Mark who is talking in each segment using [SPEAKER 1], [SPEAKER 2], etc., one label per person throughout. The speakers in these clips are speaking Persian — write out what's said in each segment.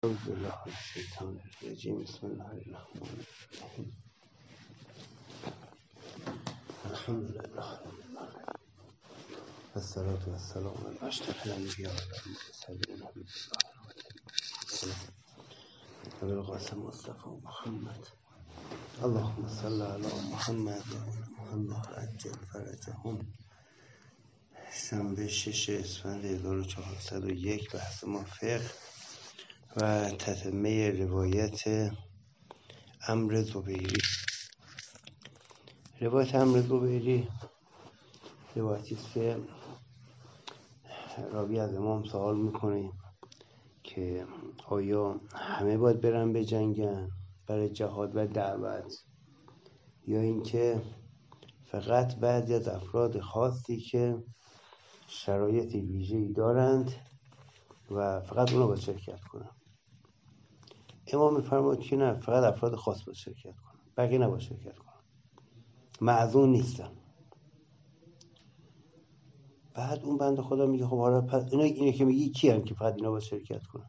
[SPEAKER 1] أعوذ بالله من الشيطان الرجيم. بسم الله الرحمن الرحيم. الحمد لله رب العالمين والصلاة والسلام على أشرف الأنبياء والمرسلين نبي الله أبي القاسم مصطفى محمد. اللهم صل على محمد وعلى محمد عجل فرجهم. شنبه 6 اسفند 1401 بحث ما فقه و تتمه روایت عمرو زبیری. روایت عمرو زبیری روایتی است که راوی از امام سوال میکنه که آیا همه باید برن به جنگن برای جهاد و دعوت، یا اینکه فقط بعضی از افراد خاصی که شرایط ویژه‌ای دارند و فقط اونا باید شرکت کنن. امام میفرماید که نه، فقط افراد خاص باید شرکت کنن، بقیه نباید شرکت کنن، معذور نیستن. بعد اون بنده خدا میگه خب حالا پس اینا که میگی کیان که فقط اینا باید شرکت کنن؟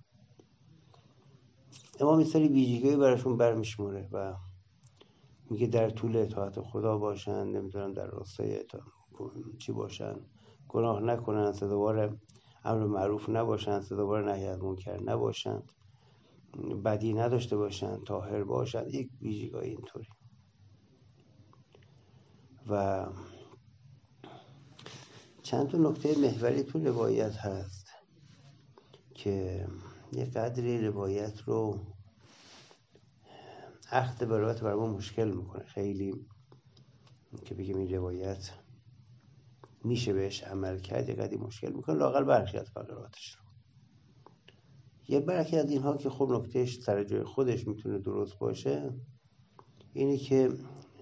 [SPEAKER 1] امام این سری ویژگی براشون برمیشموره و میگه در طول اطاعت خدا باشن، نمیدونم در راستای چی باشن، گناه نکنن، سزاوار امر معروف نباشن، سزاوار نهی از منکر نباشن، بدی نداشته باشن، طاهر باشن، یک ویژگی اینطوری. و چند تا نکته محوری تو روایت هست که یه قدری روایت رو اخذ به روایت برای ما مشکل میکنه خیلی، که بگیم این روایت میشه بهش عمل کرد، یه قدری مشکل میکنه، لااقل برخی از فقراتش رو. یه برخی از اینها که خب نکتهش سر جای خودش میتونه درست باشه اینی که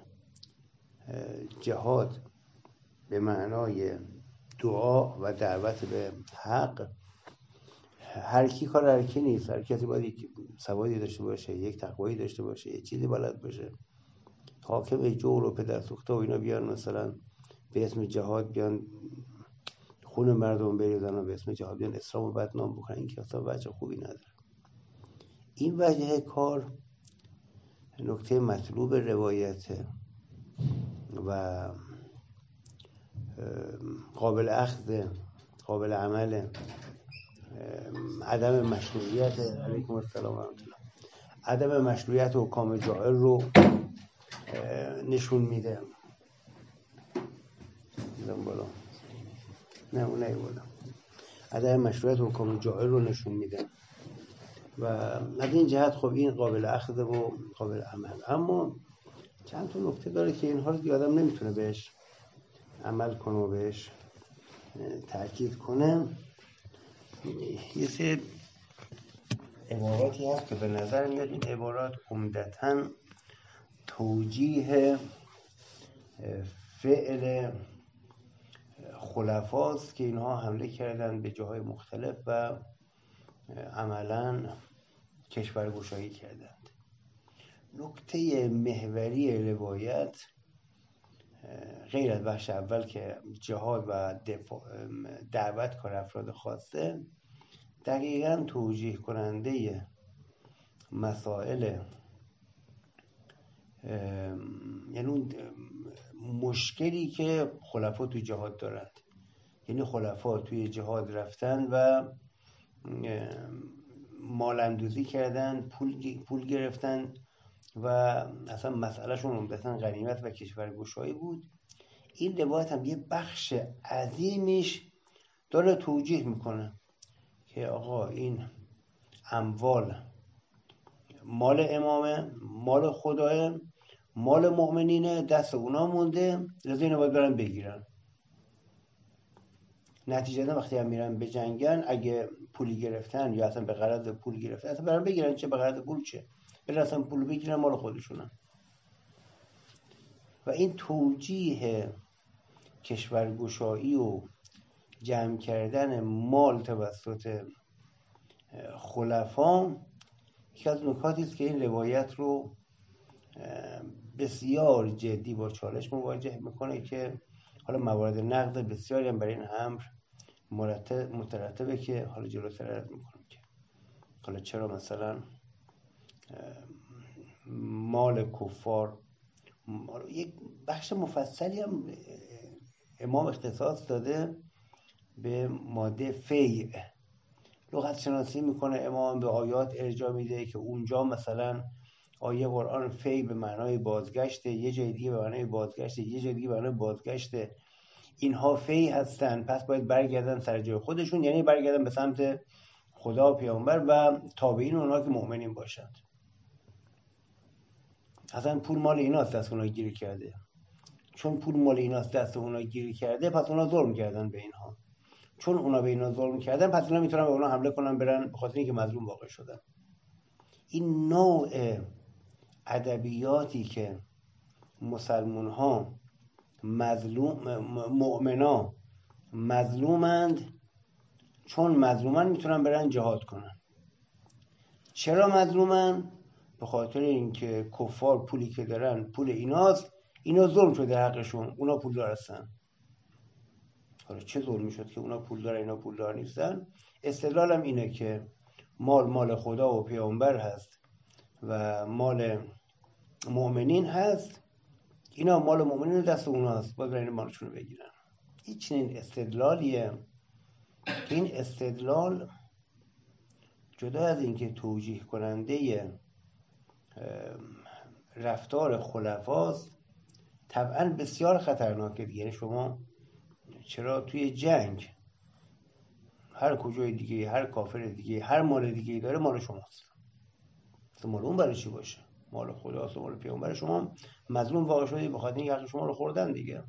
[SPEAKER 1] جهاد به معنای دعا و دعوت به حق هر کی کار هر کی نیست. هر کسی باید یک سوادی داشته باشه، یک تقوایی داشته باشه، یک چیزی بلد باشه. حاکم جور و پدر سوخته و اینا بیان مثلا به اسم جهاد بیان خون مردم بریزن و به اسم جهاد بیان اسلام رو بدنام بکنن، این که اصلا وجه خوبی نداره. این وجه کار نکته مطلوب روایته و قابل اخذ، قابل عمل. عدم مشروعیت، علیکم السلام و رحمت الله، عدم مشروعیت حکام جائر رو نشون میده. دیدم بالا، نه اون نیومدم. عدم مشروعیت حکام جائر رو نشون میده و از این جهت خب این قابل اخذ و قابل عمل. اما چند تا نکته داره که اینها رو آدم نمیتونه بهش عمل کنه و بهش تاکید کنه. یه سری عباراتی هست که به نظر میاد این عبارات عمدتاً توجیه فعل خلفاست که اینها حمله کردن به جاهای مختلف و عملاً کشورگشایی کردند. نکته محوری روایت غیر از بخش اول که جهاد و دعوت کار افراد خاصه، دقیقاً توجیه کننده مسائل، یعنی اون مشکلی که خلفا توی جهاد دارند. یعنی خلفا توی جهاد رفتن و مالندوزی کردن، پول گرفتن و اصلا مسئلهشون عمدتاً غنیمت و کشورگشایی بود. این روایت هم یه بخش عظیمیش داره توجیه میکنه که آقا این اموال مال امامه، مال خداه، مال مؤمنینه، دست اونا مونده، لذا اینا باید برن بگیرن. نتیجه وقتی هم میرن به جنگن، اگه پولی گرفتن یا اصلا به غرض پول گرفتن، اصلا برن بگیرن، چه به غرض پول چه، برن اصلا پول بگیرن، مال خودشونن. و این توجیه کشورگشایی و جمع کردن مال توسط خلفا یکی از نکاتی است که این روایت رو بسیار جدی با چالش مواجه میکنه که حالا موارد نقد بسیاری هم برای این امر مترتبه که حالا جلوتر عرض میکنم که حالا چرا مثلا مال کفار، یک بخش مفصلی هم امام اختصاص داده به ماده فیع، لغت شناسی میکنه امام، به آیات ارجاع میده که اونجا مثلا آیه قرآن فی به معنای بازگشته، یه جای دیگه به معنای بازگشته، یه جای دیگه به معنای بازگشته، اینها فی هستن پس باید برگردن سر جای خودشون، یعنی برگردن به سمت خدا و پیامبر و تابعین اونها که مؤمنین باشند. اصلا پول مال ایناست دست اونها گیر کرده، چون پول مال ایناست دست اونها گیر کرده پس اونها ظلم کردن به اینها، چون اونا به اینا ظلم کردن پس اینا میتونن به اونا حمله کنن برن به خاطر اینکه مظلوم واقع شدن. این نوع ادبیاتی که مسلمان ها مؤمنا مظلومند، چون مظلومن میتونن برن جهاد کنن. چرا مظلومن؟ به خاطر اینکه کفار پولی که دارن پول ایناست، اینا ظلم شده حقشون، اونا پولدار هستن. حالا چه ظلمی شد که اونا پولدار اینا پولدار نیستن؟ استدلالم اینه که مال خدا و پیامبر هست و مال مؤمنین هست، اینا مال مؤمنین دست اوناست، باید برای مالشون رو بگیرن. این چنین استدلالیه که این استدلال جدا از اینکه توجیه کننده رفتار خلفاست طبعا بسیار خطرناکه دیگه. یعنی شما چرا توی جنگ هر کجای دیگه، هر کافر دیگه، هر مال دیگه داره مال شماست، مال اون برای چی باشه؟ مال خداست و مال پیامبر. شما مظلوم واقع شدی به خاطر اینکه حق شما رو خوردن دیگه.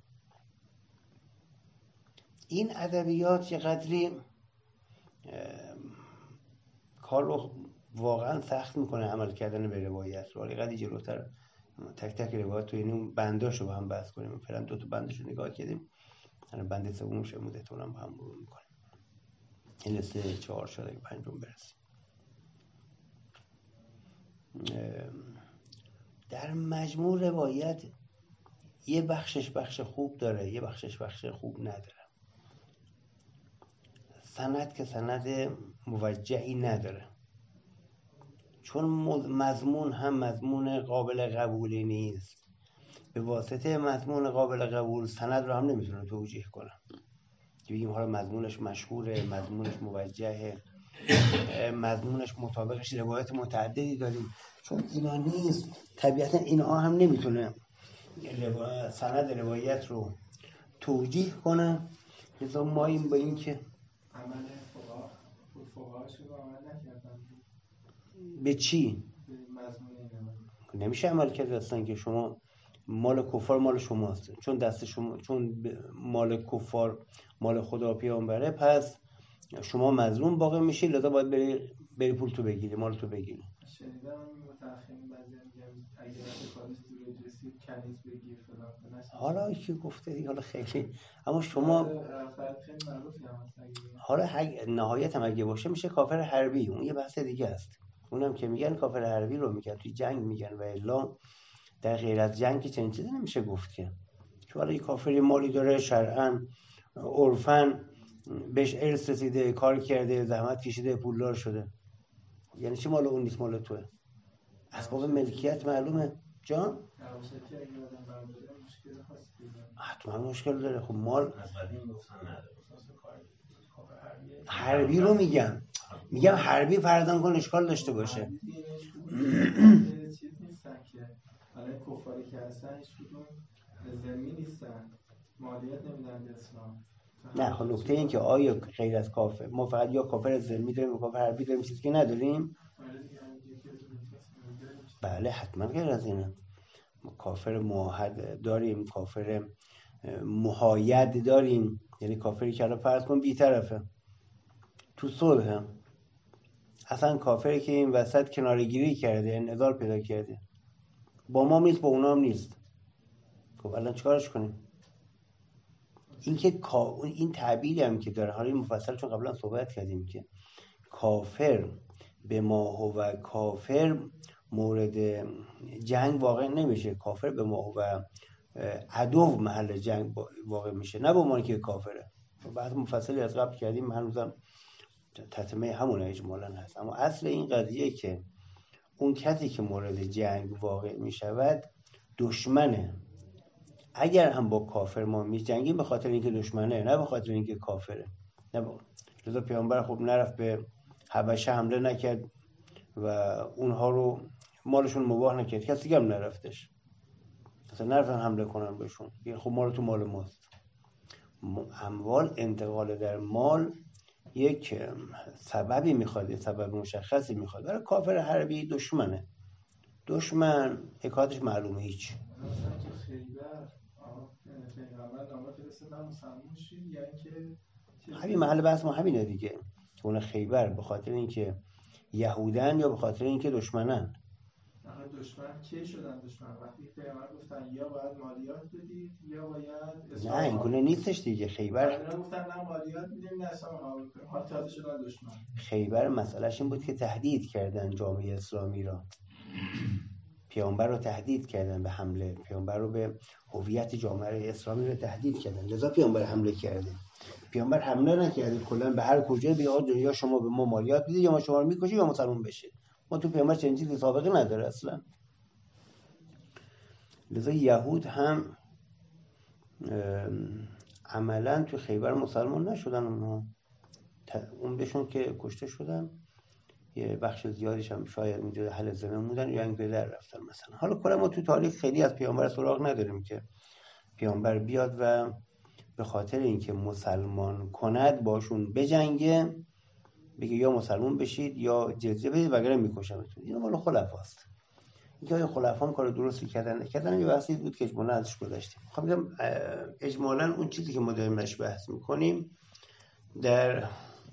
[SPEAKER 1] این ادبیات یه قدری کار رو واقعا سخت میکنه عمل کردن به روایت رو. یه قدری جلوتر تک تک روایت رو، یعنی اون بنداشو با هم بحث کنیم. فعلا دو تا بندش رو نگاه کردیم، الان بند سومش مدتون هم با هم مرور میکنیم. این 3 4 شده که پنجم برسیم. در مجموع روایت یه بخشش بخش خوب داره، یه بخشش بخش خوب نداره. سند که سند موجهی نداره، چون مضمون هم مضمون قابل قبولی نیست. به واسطه مضمون قابل قبول سند رو هم نمیتونه توجیه کنه که بگیم حالا مضمونش مشهوره، مضمونش موجهه، مضمونش مطابقش روایت متعددی داریم. چون اینا نیست طبیعتا اینها هم نمیتونه سند روایت رو توجیه کنه. لذا ما این با این که
[SPEAKER 2] عمل فقهاش رو عمل نکردن
[SPEAKER 1] به چی؟
[SPEAKER 2] به مضمون اینا
[SPEAKER 1] نمیشه عمل کرد اصلا که شما مال کفار مال شماست، چون دست شما، چون مال کفار مال خدا و پیامبره، پس شما مظلوم باقی میشی، لذا باید بری پول تو بگیری، مال تو بگیری.
[SPEAKER 2] شنیدم متأخرین بعضی میگن اگه کارش دور رسید کنیز بگیر فلان کنه.
[SPEAKER 1] حالا کی گفته دیگه؟ حالا خیلی، اما شما
[SPEAKER 2] خیلی معروفی هم هست.
[SPEAKER 1] حالا نهایت هم اگه باشه میشه کافر حربی، اون یه بحث دیگه است. اونم که میگن کافر حربی رو میگن توی جنگ میگن، و الا در غیر از جنگ چنین چیزی نمیشه گفت که. چون حالا یه کافری مالی داره شرعاً عرفاً بهش ارث رسیده، کار کرده، زحمت کشیده، پولدار شده، یعنی چی مال اون نیست مال توه؟ اسباب ملکیت معلومه جان؟ حتما مشکل داره. خب مال حربی رو میگم حربی فرضاً کن اشکال داشته باشه.
[SPEAKER 2] چیز نیستن که الان کفاری که هستن هیچ کدوم ذمی نیستن، مالیات نمیدن به اسلام.
[SPEAKER 1] نه خب نکته این که آیا غیر از کافر ما فقط یا کافر ذمی داریم یا کافر حربی داریم، چیزی که نداریم؟ بله حتما غیر از اینه. کافر موحد داریم، کافر محاید داریم، یعنی کافری که الان فرض کن بی‌طرفه تو صلح، اصلا کافری که این وسط کناره‌گیری کرده، انعزال پیدا کرده، با ما نیست با اونا هم نیست. خب الان چیکارش کنیم؟ این که این تعبیری هم که داره، حالا این مفصل چون قبلا صحبت کردیم که کافر به ما هو کافر مورد جنگ واقع نمیشه، کافر به ما هو عدو محل جنگ واقع میشه، نه به عنوان که کافره. بعد مفصلی از قبل کردیم، هنوزم تتمه همون اجمالا هست. اما اصل این قضیه که اون کسی که مورد جنگ واقع می شود دشمنه. اگر هم با کافر ما می جنگیم به خاطر اینکه دشمنه، نه به خاطر اینکه کافره. لذا پیامبر خب نرفت به حبشه حمله نکرد و اونها رو مالشون مباح نکرد، کسی دیگه هم نرفتش، اصلا نرفتن حمله کنن بهشون. خب مال تو مال ماست. اموال، انتقال در مال یک سببی میخواد، یک سبب مشخصی میخواد. برای کافر حربی دشمنه، دشمن حکایتش معلومه هیچ. همین محل بحث ما همینه دیگه. اون خیبر به خاطر اینکه یهودن یا به خاطر اینکه دشمنن؟
[SPEAKER 2] دشمن کی شدن دشمن؟ وقتی پیامبر گفتن یا باید مالیات بدید یا باید اسلام.
[SPEAKER 1] نه این گونه نیستش دیگه. خیبر
[SPEAKER 2] گفتن نه مالیات میدیم نه اسلام قبول کنیم، حالا تازه شدن دشمن.
[SPEAKER 1] خیبر مسئلهش این بود که تهدید کردن جامعه اسلامی را، پیامبر رو تهدید کردن به حمله، پیامبر رو به هویت جامعه اسلامی رو تهدید کردن، لذا پیامبر حمله کرده. پیامبر حمله نکرده کلا به هر کجا بیاد یا شما به ما مالیات بدید یا ما شما رو میکشیم یا مسلمان بشید. ما تو پیامبر چنین چیزی سابقه نداره اصلا. لذا یهود هم عملا تو خیبر مسلمان نشدن، اونها عمدشون که کشته شدن، یه بخش زیادیش هم شاید اونجا اهل ذمه موندن یا اینکه در رفتن مثلا. حالا کلا ما تو تاریخ خیلی از پیامبر سراغ نداریم که پیامبر بیاد و به خاطر اینکه مسلمان کند باشون بجنگه، بگه یا مسلمان بشید یا جزیه بدید وگرنه میکشمتون. این مال خلفاست. اینکه خلفا هم کار درستی کردن یه بحثی بود که اجمالا ازش گذشتیم. میخوام بگم اجمالا اون چیزی که ما داریم ازش بحث میکنیم در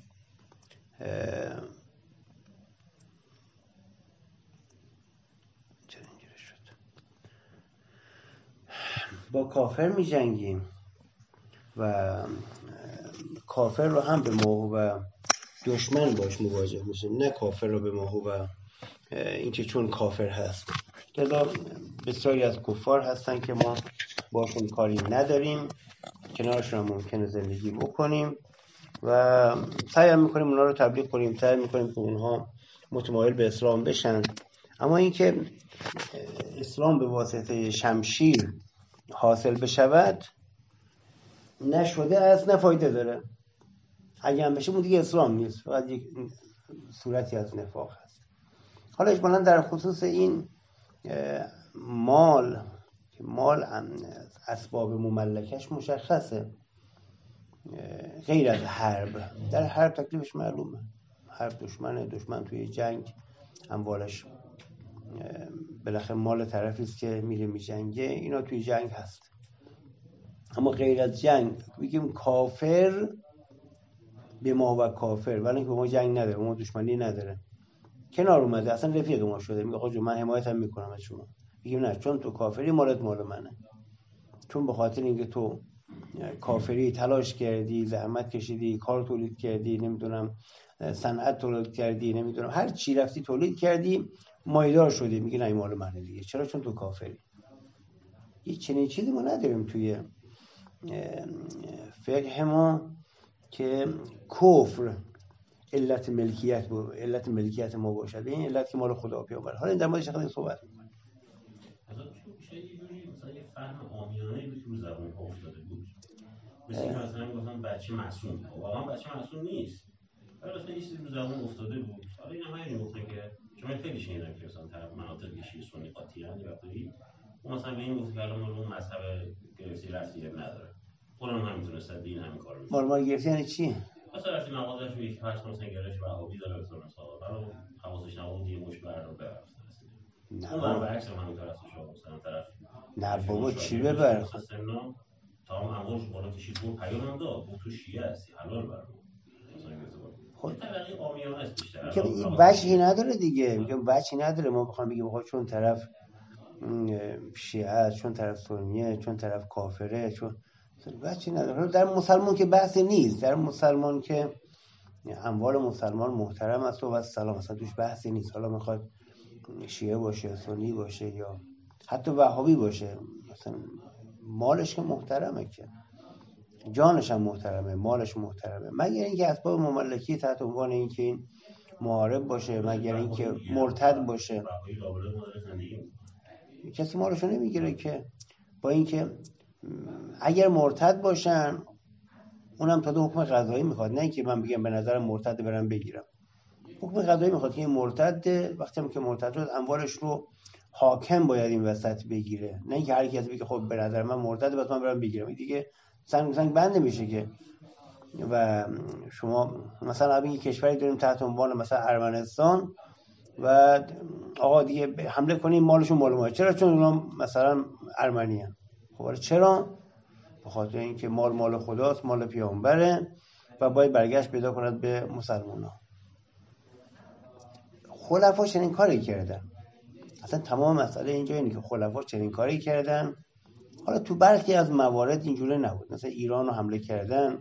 [SPEAKER 1] با کافر می جنگیم و کافر رو هم به ما و دشمن باش مواجه میشیم، نه کافر رو به ما و اینکه چون کافر هست. لذا بسیاری از کفار هستن که ما باشون کاری نداریم، کنارشون هم ممکنه زندگی بکنیم و سعی میکنیم اونا رو تبلیغ کنیم، سعی میکنیم که اونها متمایل به اسلام بشن. اما اینکه اسلام به واسطه شمشیر حاصل بشود نشده است، نه فایده داره. اگه هم بشه اون دیگه اسلام نیست، فقط یک صورتی از نفاق هست. حالا اجمالا در خصوص این مال اسباب مملکش مشخصه، غیر از حرب. در حرب تکلیفش معلومه، حرب دشمن توی جنگ اموالش بالاخره مال طرفی است که میره میجنگه، اینا توی جنگ هست. اما غیر از جنگ بگیم کافر به ما و کافر، ولی اینکه به ما جنگ نداره، به ما دشمنی نداره، کنار اومده، اصلا رفیق ما شده، میگه آقا من حمایتم میکنم از شما. بگیم نه، چون تو کافری مالت مال منه، چون به خاطر اینکه تو کافری تلاش کردی، زحمت کشیدی، کار تولید کردی، نمیدونم صنعت تولید کردی، نمیدونم هر چی رفتی تولید کردی، مایدار شدی، میگه نه مال منه دیگه. چرا؟ چون تو کافری. هیچ چنین چیزی ما نداریم توی فقه ما که کفر علت ملکیت ما باشد، این علت که مال خدا پیامبر. حالا این در موردش خیلی صحبت می‌کنیم.
[SPEAKER 3] میشه یه جوری مثلا یه فهم عامیانه‌ای بود تو زبان ها افتاده بود، مثلا میگفتن بچه معصوم، واقعا بچه معصوم نیست، ولی مثلا یه چیزی رو زبان افتاده بود. حالا این هم همین گفتن که شما خیلی شنیدم که مثلا طرف مناطق شیعه سنی قاطیان یا وقتی اون مثلا به این گفت که الان اون مذهب گرفتی رفتی نداره، قرآن هم میتونسته دین همین کارو میکنه.
[SPEAKER 1] مال گرفتی یعنی چی؟
[SPEAKER 3] مثلا وقتی مقادش رو یک فرض مثلا گرایش وهابی داره مثلا برای حواسش نبود یه مش برنامه برفت. نه اون برعکس همین طرف شما مثلا طرف
[SPEAKER 1] نه بابا چی ببر
[SPEAKER 3] تا هم امورش بالا کشید بود پیام هم داد بود تو شیعه هستی حلال برام خود طبقی عامیانه است بیشتر
[SPEAKER 1] که این وجهی نداره دیگه. میگم وجهی نداره ما بخوام بگیم آقا چون طرف شیعه است، چون طرف سنیه، چون طرف کافره، چون وجهی نداره. در مسلمان که بحثی نیست، در مسلمان که اموال مسلمان محترم است و سلام، مثلا توش بحثی نیست. حالا میخواد شیعه باشه، سنی باشه یا حتی وهابی باشه، مثلا مالش که محترمه که. جانش هم محترمه، مالش محترمه، مگر اینکه اسباب مملکی تحت عنوان اینکه این محارب باشه، مگر اینکه مرتد باشه. کسی مالشو نمیگیره که، با اینکه اگر مرتد باشن اونم تا حکم قضایی میخواد، نه اینکه من بگم به نظر مرتد برم بگیرم. حکم قضایی میخواد که این مرتد، وقتی هم که مرتد شد اموالش رو حاکم باید این وسط بگیره، نه اینکه هر کسی بگه خب به نظر من مرتد بس من برم بگیرم. این دیگه سنگ بند نمیشه که. و شما مثلا الان یه کشوری داریم تحت عنوان مثلا ارمنستان و آقا دیگه حمله کنیم مالشون مال ما، چرا؟ چون اونا مثلا ارمنی ان. خب چرا؟ به خاطر اینکه مال خداست، مال پیامبره و باید برگشت پیدا کند به مسلمان‌ها. خلفا چنین کاری کردن. اصلا تمام مسئله اینجا اینه که خلفا چنین کاری کردن. حالا تو برخی از موارد اینجوری نبود، مثلا ایران رو حمله کردن،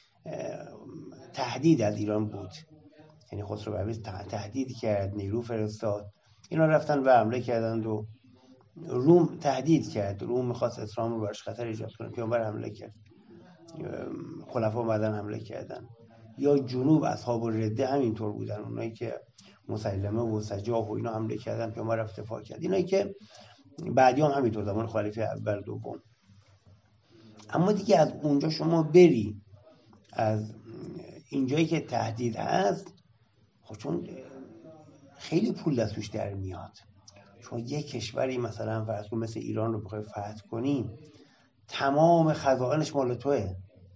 [SPEAKER 1] تهدید از ایران بود، یعنی خسرو پرویز تهدید کرد، نیرو فرستاد، اینا رفتن و حمله کردند و روم تهدید کرد، روم میخواست اسلام رو برش خطر ایجاد کنه، پیامبر حمله کرد، خلفا اومدن حمله کردن. یا جنوب اصحاب الرده همینطور بودن، اونایی که مسیلمه و سجاح و اینا حمله کردن، پیامبر رفت دفاع کرد. اینایی که بعدی هم همینطور، زمان خلیفه اول دوم. اما دیگه از اونجا شما بری از اینجایی که تهدید هست، خب چون خیلی پول دستوش در میاد. شما یک کشوری مثلا فرض کن مثل ایران رو بخوای فتح کنی، تمام خزائنش مال توئه،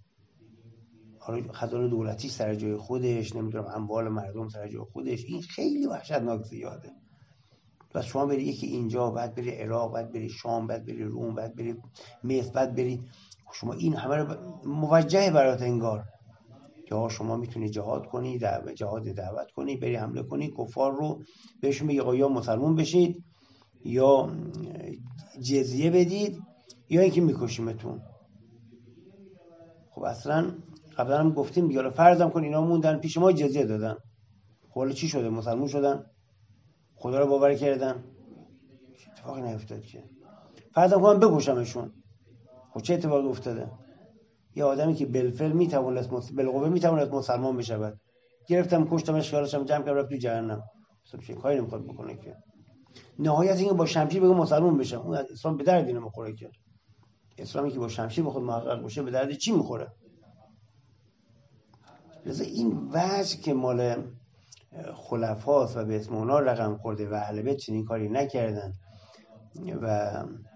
[SPEAKER 1] خزانه دولتی سر جای خودش، نمیدونم اموال مردم سر جای خودش، این خیلی وحشتناک زیاده. بس شما بری یکی اینجا، بعد بری عراق، بعد بری شام، بعد بری روم، بعد بری مصر، بعد بری، شما این همه رو موجه برات انگار. یا شما میتونی جهاد کنی، دعوت کنی، بری حمله کنی کفار رو، بهشون بگی یا مسلمان بشید یا جزیه بدید یا اینکه میکشیمتون. خب اصلا قبلا هم گفتیم دیگه، حالا فرضم کن اینا موندن پیش ما جزیه دادن، خب حالا چی شده؟ مسلمان شدن؟ خدا رو باور کردن؟ اتفاقی نیفتاد که. فرضم کنم بکشمشون، خب چه اتفاقی افتاده؟ یه آدمی که بالفعل بالقوه میتواند مسلمان بشود، گرفتم کشتمش، خیالشم جمع کردم رفت تو جهنم، اصلا چه کاری نمیخواد بکنه که. نهایت اینکه با شمشیر بگه مسلمان بشم، اون اسلام به درد نمیخوره که. اسلامی که با شمشیر بخواد محقق بشه به درد چی میخوره؟ لذا این وجه که مال خلفاست و به اسم اونا رقم خورده و اهل بیت چنین کاری نکردن و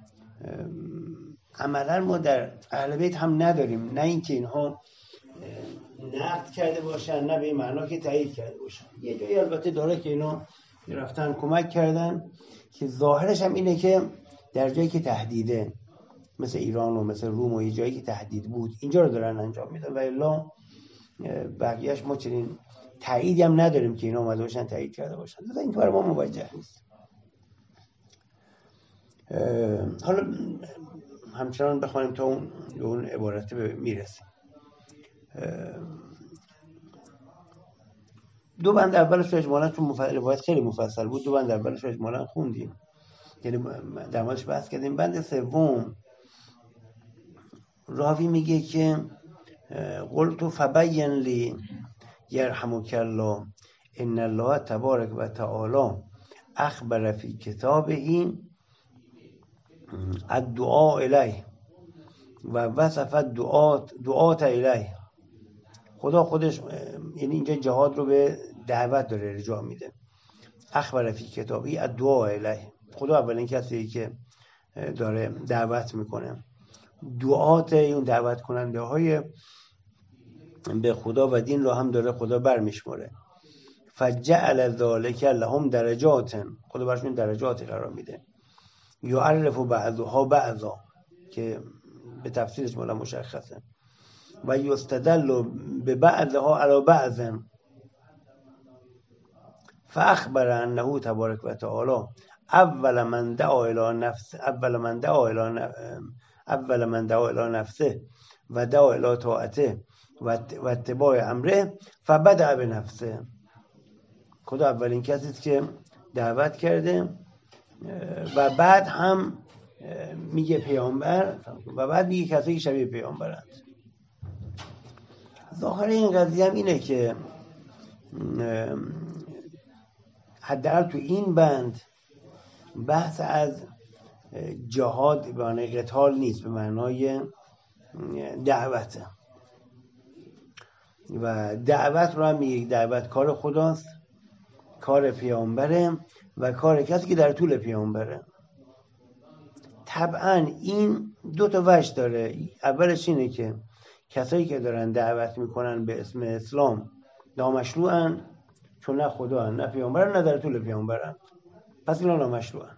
[SPEAKER 1] عملا ما در اهل بیت هم نداریم، نه اینکه اینها نقد کرده باشن، نه به این معنا که تایید کرده باشن. یه جایی البته داره که اینا رفتن کمک کردن که ظاهرش هم اینه که در جایی که تهدیده، مثل ایران و مثل روم و یه جایی که تهدید بود، اینجا رو دارن انجام میدن و الا بقیهش ما چنین تاییدی هم نداریم که اینا اومده باشن تایید کرده باشن. این برای ما موجه نیست. حالا همچنان بخوانیم تا اون عبارت میرسیم. دو بند اولش رو اجمالا، چون روایت خیلی مفصل بود، دو بند اولش رو اجمالا خوندیم، یعنی در موردش بحث کردیم. بند سوم راوی میگه که قلت فبین لی یرحمک الله ان الله تبارک و تعالی اخبر فی کتابه الدعاء الیه و وصف دعات الیه. خدا خودش یعنی اینجا جهاد رو به دعوت داره ارجاع میده. اخبر فی کتابه الدعاء الیه، خدا اولین کسی که داره دعوت میکنه، دعات اون دعوت کننده های به خدا و دین رو هم داره خدا برمیشماره. فجعل ذلک لهم درجات، خدا براشون درجاتی قرار میده. یعرف بعضها بعضا که به تفسیرش مولا مشخصه. و یستدل به بعضها علی بعض. فاخبر انه تبارک و تعالی اول من دعا الی نفسه و دعا الی طاعته و اتباع امره فبدأ بنفسه. خدا اولین کسی است که دعوت کرده و بعد هم میگه پیامبر و بعد میگه کسی که شبیه پیامبرند. ظاهر این قضیه هم اینه که حداقل تو این بند بحث از جهاد به معنای قتال نیست، به معنای دعوته و دعوت رو هم میگه دعوت کار خداست، کار پیامبره و کار کسی که در طول پیامبره. طبعا این دو تا وجه داره. اولش اینه که کسایی که دارن دعوت میکنن به اسم اسلام نامشروعن، چون نه خدا نه پیامبرن نه در طول پیامبرن، پس اینا نامشروعن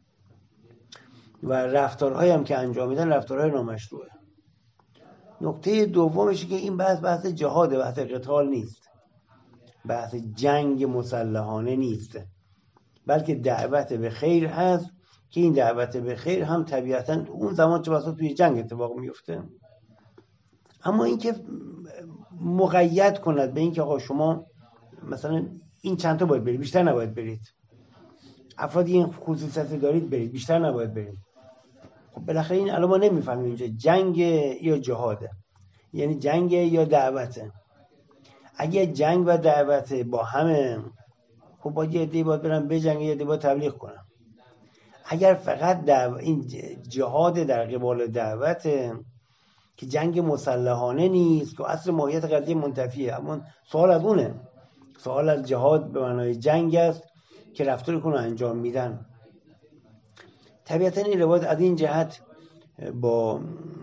[SPEAKER 1] و رفتارهایی هم که انجام میدن رفتارهای نامشروعه. نکته دومشه که این بحث جهاده، بحث قتال نیست، بحث جنگ مسلحانه نیست، بلکه دعوت به خیر هست که این دعوت به خیر هم طبیعتاً اون زمان چه بسا توی جنگ اتفاق میفته. اما اینکه مقید کند به اینکه آقا شما مثلا این چند تا باید برید، بیشتر نباید برید، افرادی این خصوصیت دارید برید، بیشتر نباید برید. خب بالاخره این الان ما نمیفهمیم اینجا جنگ یا جهاده، یعنی جنگ یا دعوته. اگه جنگ و دعوت با همه، خب باید یه عده‌ای باید برن بجنگن، یه عده‌ای باید تبلیغ کنن. اگر فقط این جهاد در قبال دعوت که جنگ مسلحانه نیست که اصل ماهیت قضیه منتفیه، اما سوال از اونه، سوال از جهاد به معنای جنگ است که رفتار کنو انجام میدن. طبیعتا این روایت از این جهت با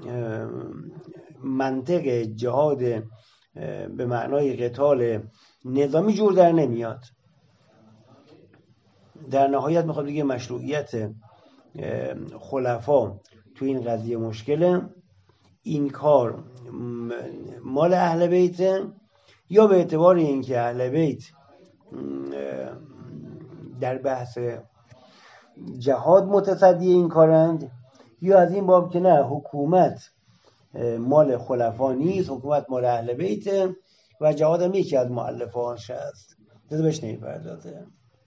[SPEAKER 1] منطق جهاد به معنای قتال نظامی جور در نمیاد. در نهایت میخواد بگه مشروعیت خلفا تو این قضیه مشکله، این کار مال اهل بیت، یا به اعتبار اینکه اهل بیت در بحث جهاد متصدی این کارند، یا از این باب که نه حکومت مال خلفا نیست، حکومت مال اهل بیت و جهاد هم یکی از مؤلفه‌اش هست. دیگه بهش نمی‌پردازه.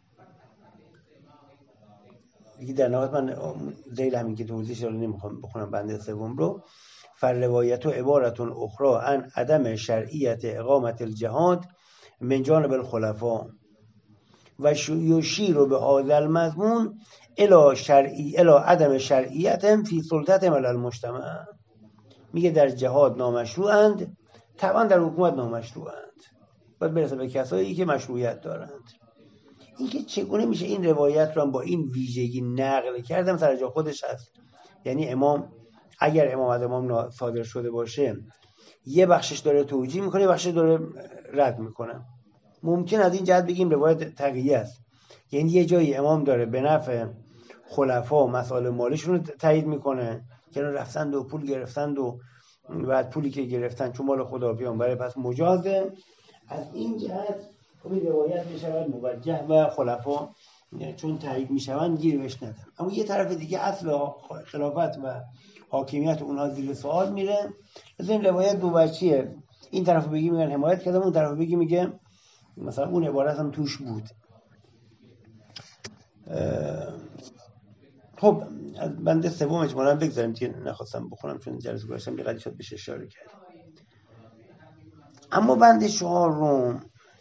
[SPEAKER 1] دیگه در نهایت من ذیل همین که توضیحش رو نمیخوام بخونم بنده سوم رو. فالروایت عبارتون اخرى عن عدم شرعیت اقامت الجهاد من جانب الخلفاء و یشیر به هذا المضمون الى عدم شرعیت فی سلطتهم علی المجتمع. میگه در جهاد نامشروعند، طبعا در حکومت نامشروعند، باید برسه به کسایی که مشروعیت دارند. اینکه چگونه میشه این روایت رو با این ویژگی نقل کردم سر جا خودش هست. یعنی امام اگر امام از امام صادر شده باشه یه بخشش داره توجیه میکنه، یه بخشش داره رد میکنه. ممکن از این جهت بگیم روایت تقیه است، یعنی یه جایی امام داره به نفع خلفا مسائل مالیشون رو تایید میکنه که رفتند و پول گرفتند و بعد پولی که گرفتن چون مال خدا پیامبره پس مجازه. از این جهت این روایت میشود موجه و خلفا چون تایید میشوند گیر بهش ندن. اما یه طرف دیگه اصل خلافت و حاکمیت اونها زیر سوال میره. از این روایت دو وجهیه، این طرف بگی میگن حمایت کردم، اون طرف بگی میگه مثلا اون عبارت هم توش بود. خب بنده سوم اجمالا بگذاریم که نخواستم بخونم چون جلسه گذاشتم دیگه شد بهش اشاره کردم. اما بنده 4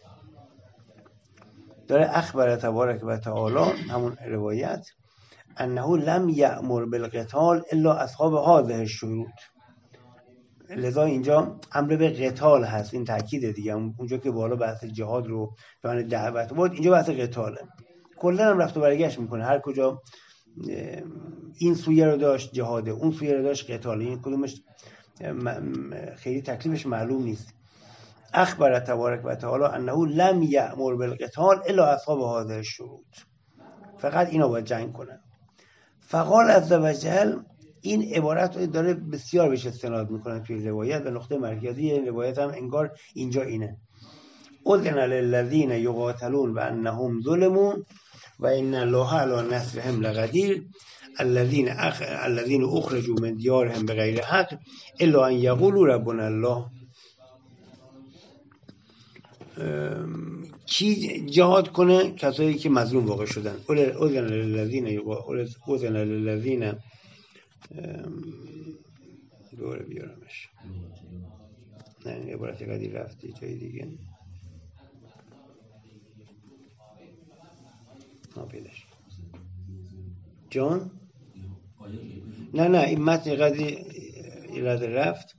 [SPEAKER 1] داره اخبر تبارک و تعالی همون روایت انه لم یأمر بالقتال الا اصحاب هذه الشروط. لذا اینجا امر به قتال هست، این تاکید دیگه. اونجا که بالا بحث جهاد رو به معنی دعوت بود، اینجا بحث قتاله. کلا هم رفت و برگشت میکنه، هر کجا این سویه رو داشت جهاده، اون سویه رو داشت قتاله، این کدومش خیلی تکلیفش معلوم نیست. اخبر تبارک و تعالی انه لم یأمر بالقتال الا اصحاب هذه الشروط، فقط اینا باید جنگ کنن. فقال عز وجل، این عبارت رو داره بسیار بهش استناد میکنن توی روایت و نقطه مرکزی روایت هم انگار اینجا اینه: اذن للذین یقاتلون بانهم ظلموا و ان الله علی نصرهم لقدیر الذین اخرجوا من دیارهم بغیر حق الا ان یقولوا ربنا الله. کی جهاد کنه؟ کسایی که مظلوم واقع شدن. اذن للذین دوره بیارمش نه عبارت قدی رفتی جای دیگه پیداش جان نه این متن قدی ایراد رفت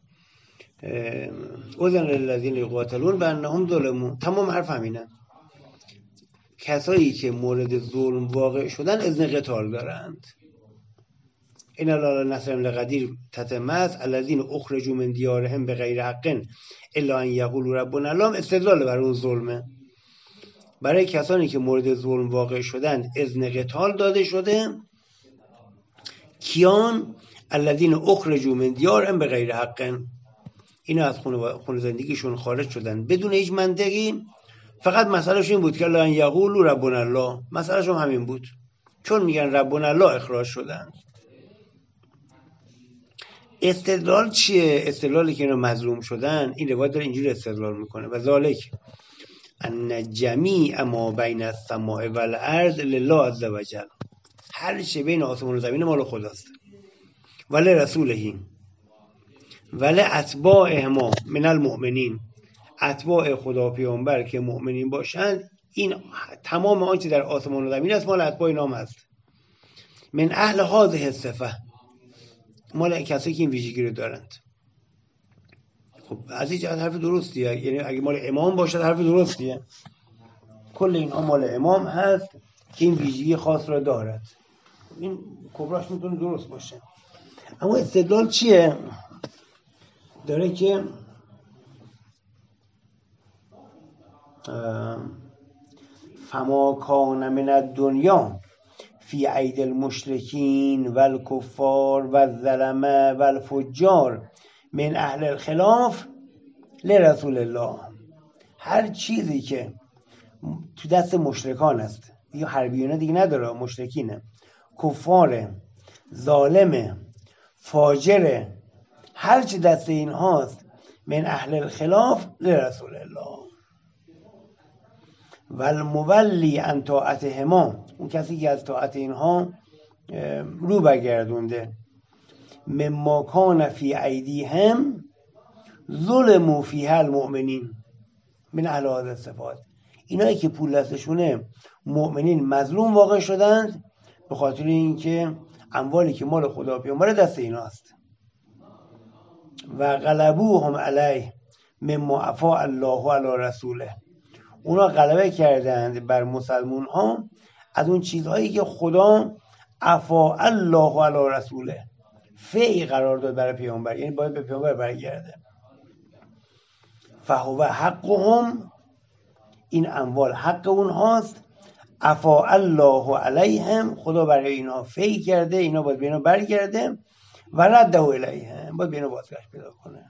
[SPEAKER 1] اذن للذین یقاتلون بانهم ظلموا. تمام حرف همینه. کسایی که مورد ظلم واقع شدن اذن قتال دارند. این الله نصر لقدیر تتمس الذین اخرجوا من دیارهم بغیر حق الا ان یقولوا ربنا الله. استدلال بر اون ظلمه. برای کسانی که مورد ظلم واقع شدن اذن قتال داده شده. کیان؟ الذین اخرجوا من دیارهم بغیر حق، اینا از خونه زندگیشون خارج شدن بدون هیچ منطقی. فقط مسئلهش این بود که الا ان یقولوا ربنا الله. مسئلهش هم همین بود، چون میگن ربنا الله اخراج شدن. استدلال چیه؟ استدلالی که اینا مظلوم شدن، این روایت داره اینجوری استدلال میکنه و ذالک ان جمیع ما بین السماء والارض لله عز وجل. هر چه بین آسمان و زمین مال خداست. ولی رسوله ولی اتباع ما من المؤمنین، اتباع خدا پیامبر که مؤمنین باشند، این تمام آنچه در آسمان و زمین است مال اتباع نام است. من اهل هذه الصفه، مال کسایی که این ویژگی رو دارند. خب از این جهت حرف درستیه، یعنی اگه مال امام باشد حرف درستیه. کل اینها مال امام هست که این ویژگی خاص را دارد. این کبراش میتونه درست باشه. اما استدلال چیه؟ داره که فما کان من الدنیا فی عید المشرکین والکفار والظلمه والفجار من اهل الخلاف لرسول الله. هر چیزی که تو دست مشرکان است، دیگه حربیونه دیگه نداره، مشرکینه، کفاره، ظالمه، فاجره، هر چی دست این هاست من اهل الخلاف لرسول الله. والمولی عن طاعتهما، اون کسی که از طاعت اینها رو برگردونده. مما کان فی ایدیهم ظلموا فیها المؤمنین من اهل هذه الصفات. اینایی که پول دستشونه مؤمنین مظلوم واقع شدند به خاطر اینکه اموالی که مال خدا پیامبر دست ایناست. و غلبوهم علیه مما عفا الله علی رسوله، اونا غلبه کردند بر مسلمون ها از اون چیزهایی که خدا عفا الله علی رسوله فی قرار داد برای پیامبر، یعنی باید به پیامبر برگرده. فهو حقهم، این اموال حق اونهاست. عفا الله علیهم، خدا برای اینها فی کرده، اینا باید به اینا برگرده. و رده الیهم، باید به اینا بازگشت پیدا کنه.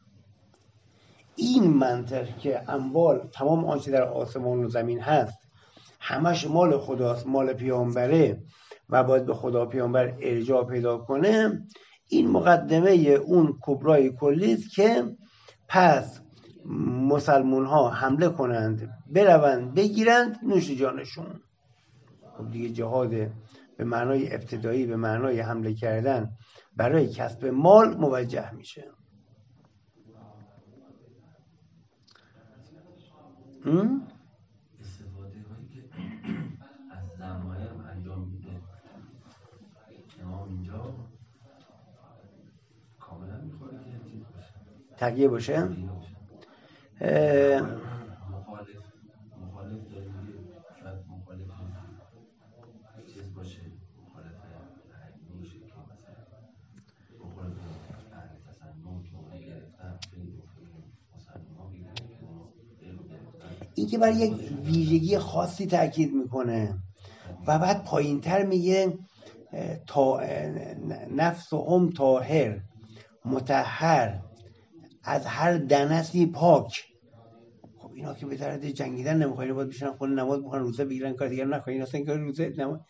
[SPEAKER 1] این منطق که اموال تمام آنچه در آسمان و زمین هست همش مال خداست، مال پیامبره و باید به خدا پیامبر ارجاع پیدا کنه، این مقدمه اون کبرای کلی است که پس مسلمون ها حمله کنند، بروند بگیرند نوش جانشون. خب دیگه جهاد به معنای ابتدایی، به معنای حمله کردن برای کسب مال موجه میشه.
[SPEAKER 4] استفاده هایی که از ضمایر انجام میده امام اینجا کاملا میخوره که چیز باشه،
[SPEAKER 1] تقیه باشه.
[SPEAKER 4] مخالف داریم شاید مخالف چیز باشه، مخالف حقیقی باشه که مثلا مخالف اهل تصنع که اونه گرفتن خیلی مسلمان ها میگن
[SPEAKER 1] این که برای یک ویژگی خاصی تاکید میکنه و بعد پایین تر میگه تا نفسهم طاهر مطهر از هر دنسی پاک. خب اینا که به طرف جنگیدن نمیخوان، اینا باید بشنن خود نماز بخونن، روزه بگیرن، کار دیگر نکنن. اینا اصلا کار روزه نماز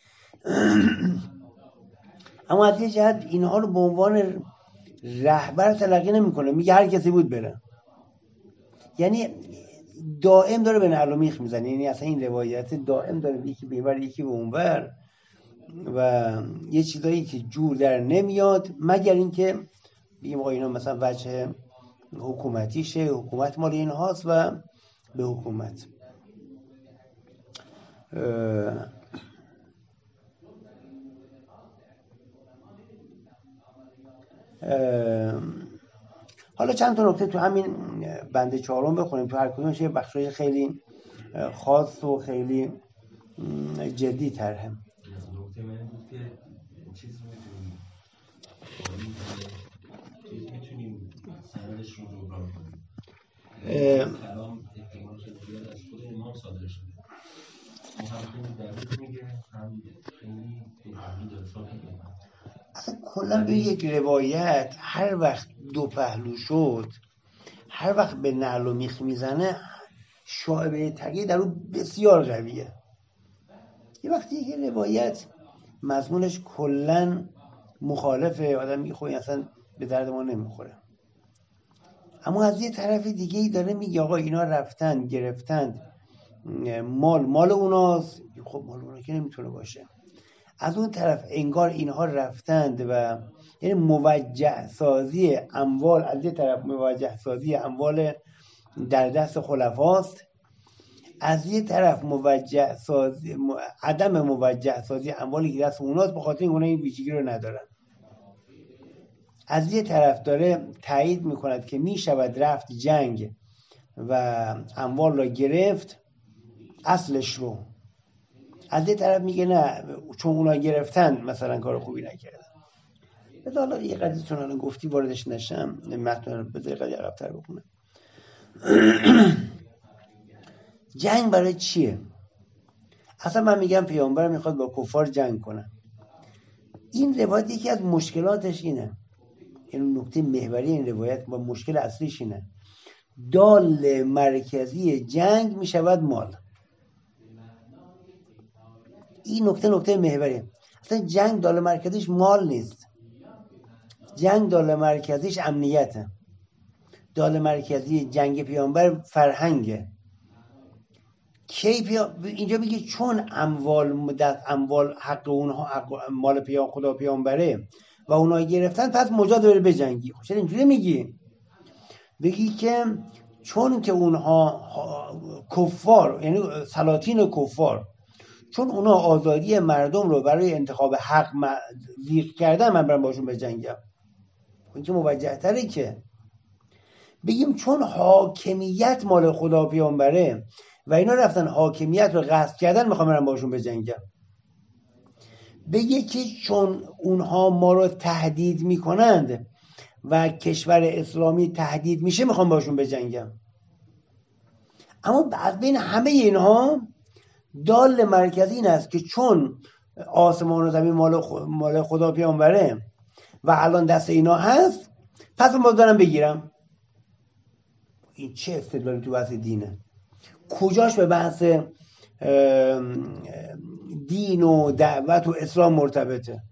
[SPEAKER 1] اما از یه جهت اینها رو به عنوان رهبر تلقی نمیکنه، میگه هر کسی بود بره. یعنی دائم داره به نعل و میخ میزنه، یعنی اصلا این روایت دائم داره یکی به اینور یکی به اونور و یه چیزایی که جور در نمیاد، مگر اینکه بگیم آقا اینا مثلا وجه حکومتیشه، حکومت مال این هاست و به حکومت. حالا چند تا نکته تو همین بند 4 بخونیم، تو هر کدومش یه بخشای خیلی خاص و خیلی جدی تره.
[SPEAKER 4] نکته من بود که چیز میتونیم سندش رو جبران کنیم. کلام احتمال خیلی زیاد از خود امام صادر شده، هم خیلی دقیق میگه، هم خیلی دو پهلو داره.
[SPEAKER 1] اصلا کلا به یک روایت هر وقت دو پهلو شد، هر وقت به نعل و میخ میزنه، شایبه تقیید در اون بسیار قویه. یه وقتی یک روایت مضمونش کلا مخالفه، آدم میگه خب اصلا به درد ما نمیخوره، اما از یه طرف دیگه ای داره میگه آقا اینا رفتن گرفتند مال اوناست، خب مال اونا که نمیتونه باشه. از اون طرف انگار اینها رفتند و یعنی موجه سازی اموال، از یه طرف موجه سازی اموال در دست خلفاست، از یه طرف موجه سازی عدم موجه سازی اموالی که دست اوناست، به خاطر اینکه این ویژگی رو ندارن. از یه طرف داره تایید میکند که میشود رفت جنگ و اموال را گرفت اصلش رو، از یه طرف میگه نه چون اونا گرفتن مثلا کار خوبی نکردن. بذار حالا یه قضیه چون الان گفتی واردش نشم، متن رو بذار قضیه عقب‌تر بکنم. جنگ برای چیه؟ اصلا من میگم پیامبر میخواد با کفار جنگ کنه. این روایت یکی از مشکلاتش اینه، این نکته محوری این روایت با مشکل اصلیش اینه، دال مرکزی جنگ میشود مال. این نکته محوریه. اصلا جنگ دال مرکزیش مال نیست، جنگ دال مرکزیش امنیته. دال مرکزی جنگ پیامبر فرهنگه. اینجا میگه چون اموال حق اونها، حق مال خدا پیامبره و اونها گرفتن، پس مجاز بره بجنگی. خب چرا اینجوری میگی؟ بگی که چون که اونها کفار، یعنی سلاطین کفار، چون اونا آزادی مردم رو برای انتخاب حق ضیق کردن، من برم باشون بجنگم. این که موجه تره. که بگیم چون حاکمیت مال خدا پیامبره و اینا رفتن حاکمیت رو غصب کردن، میخوام برم باشون بجنگم. بگه که چون اونها ما رو تهدید میکنند و کشور اسلامی تهدید میشه، میخوام باشون بجنگم. اما از بین همه اینها دال مرکزی این است که چون آسمان و زمین مال خدا پیامبره و الان دست اینا هست، پس من دارم بگیرم. این چه استدلالی تو بحث دینه؟ کجاش به بحث دین و دعوت و اسلام مرتبطه؟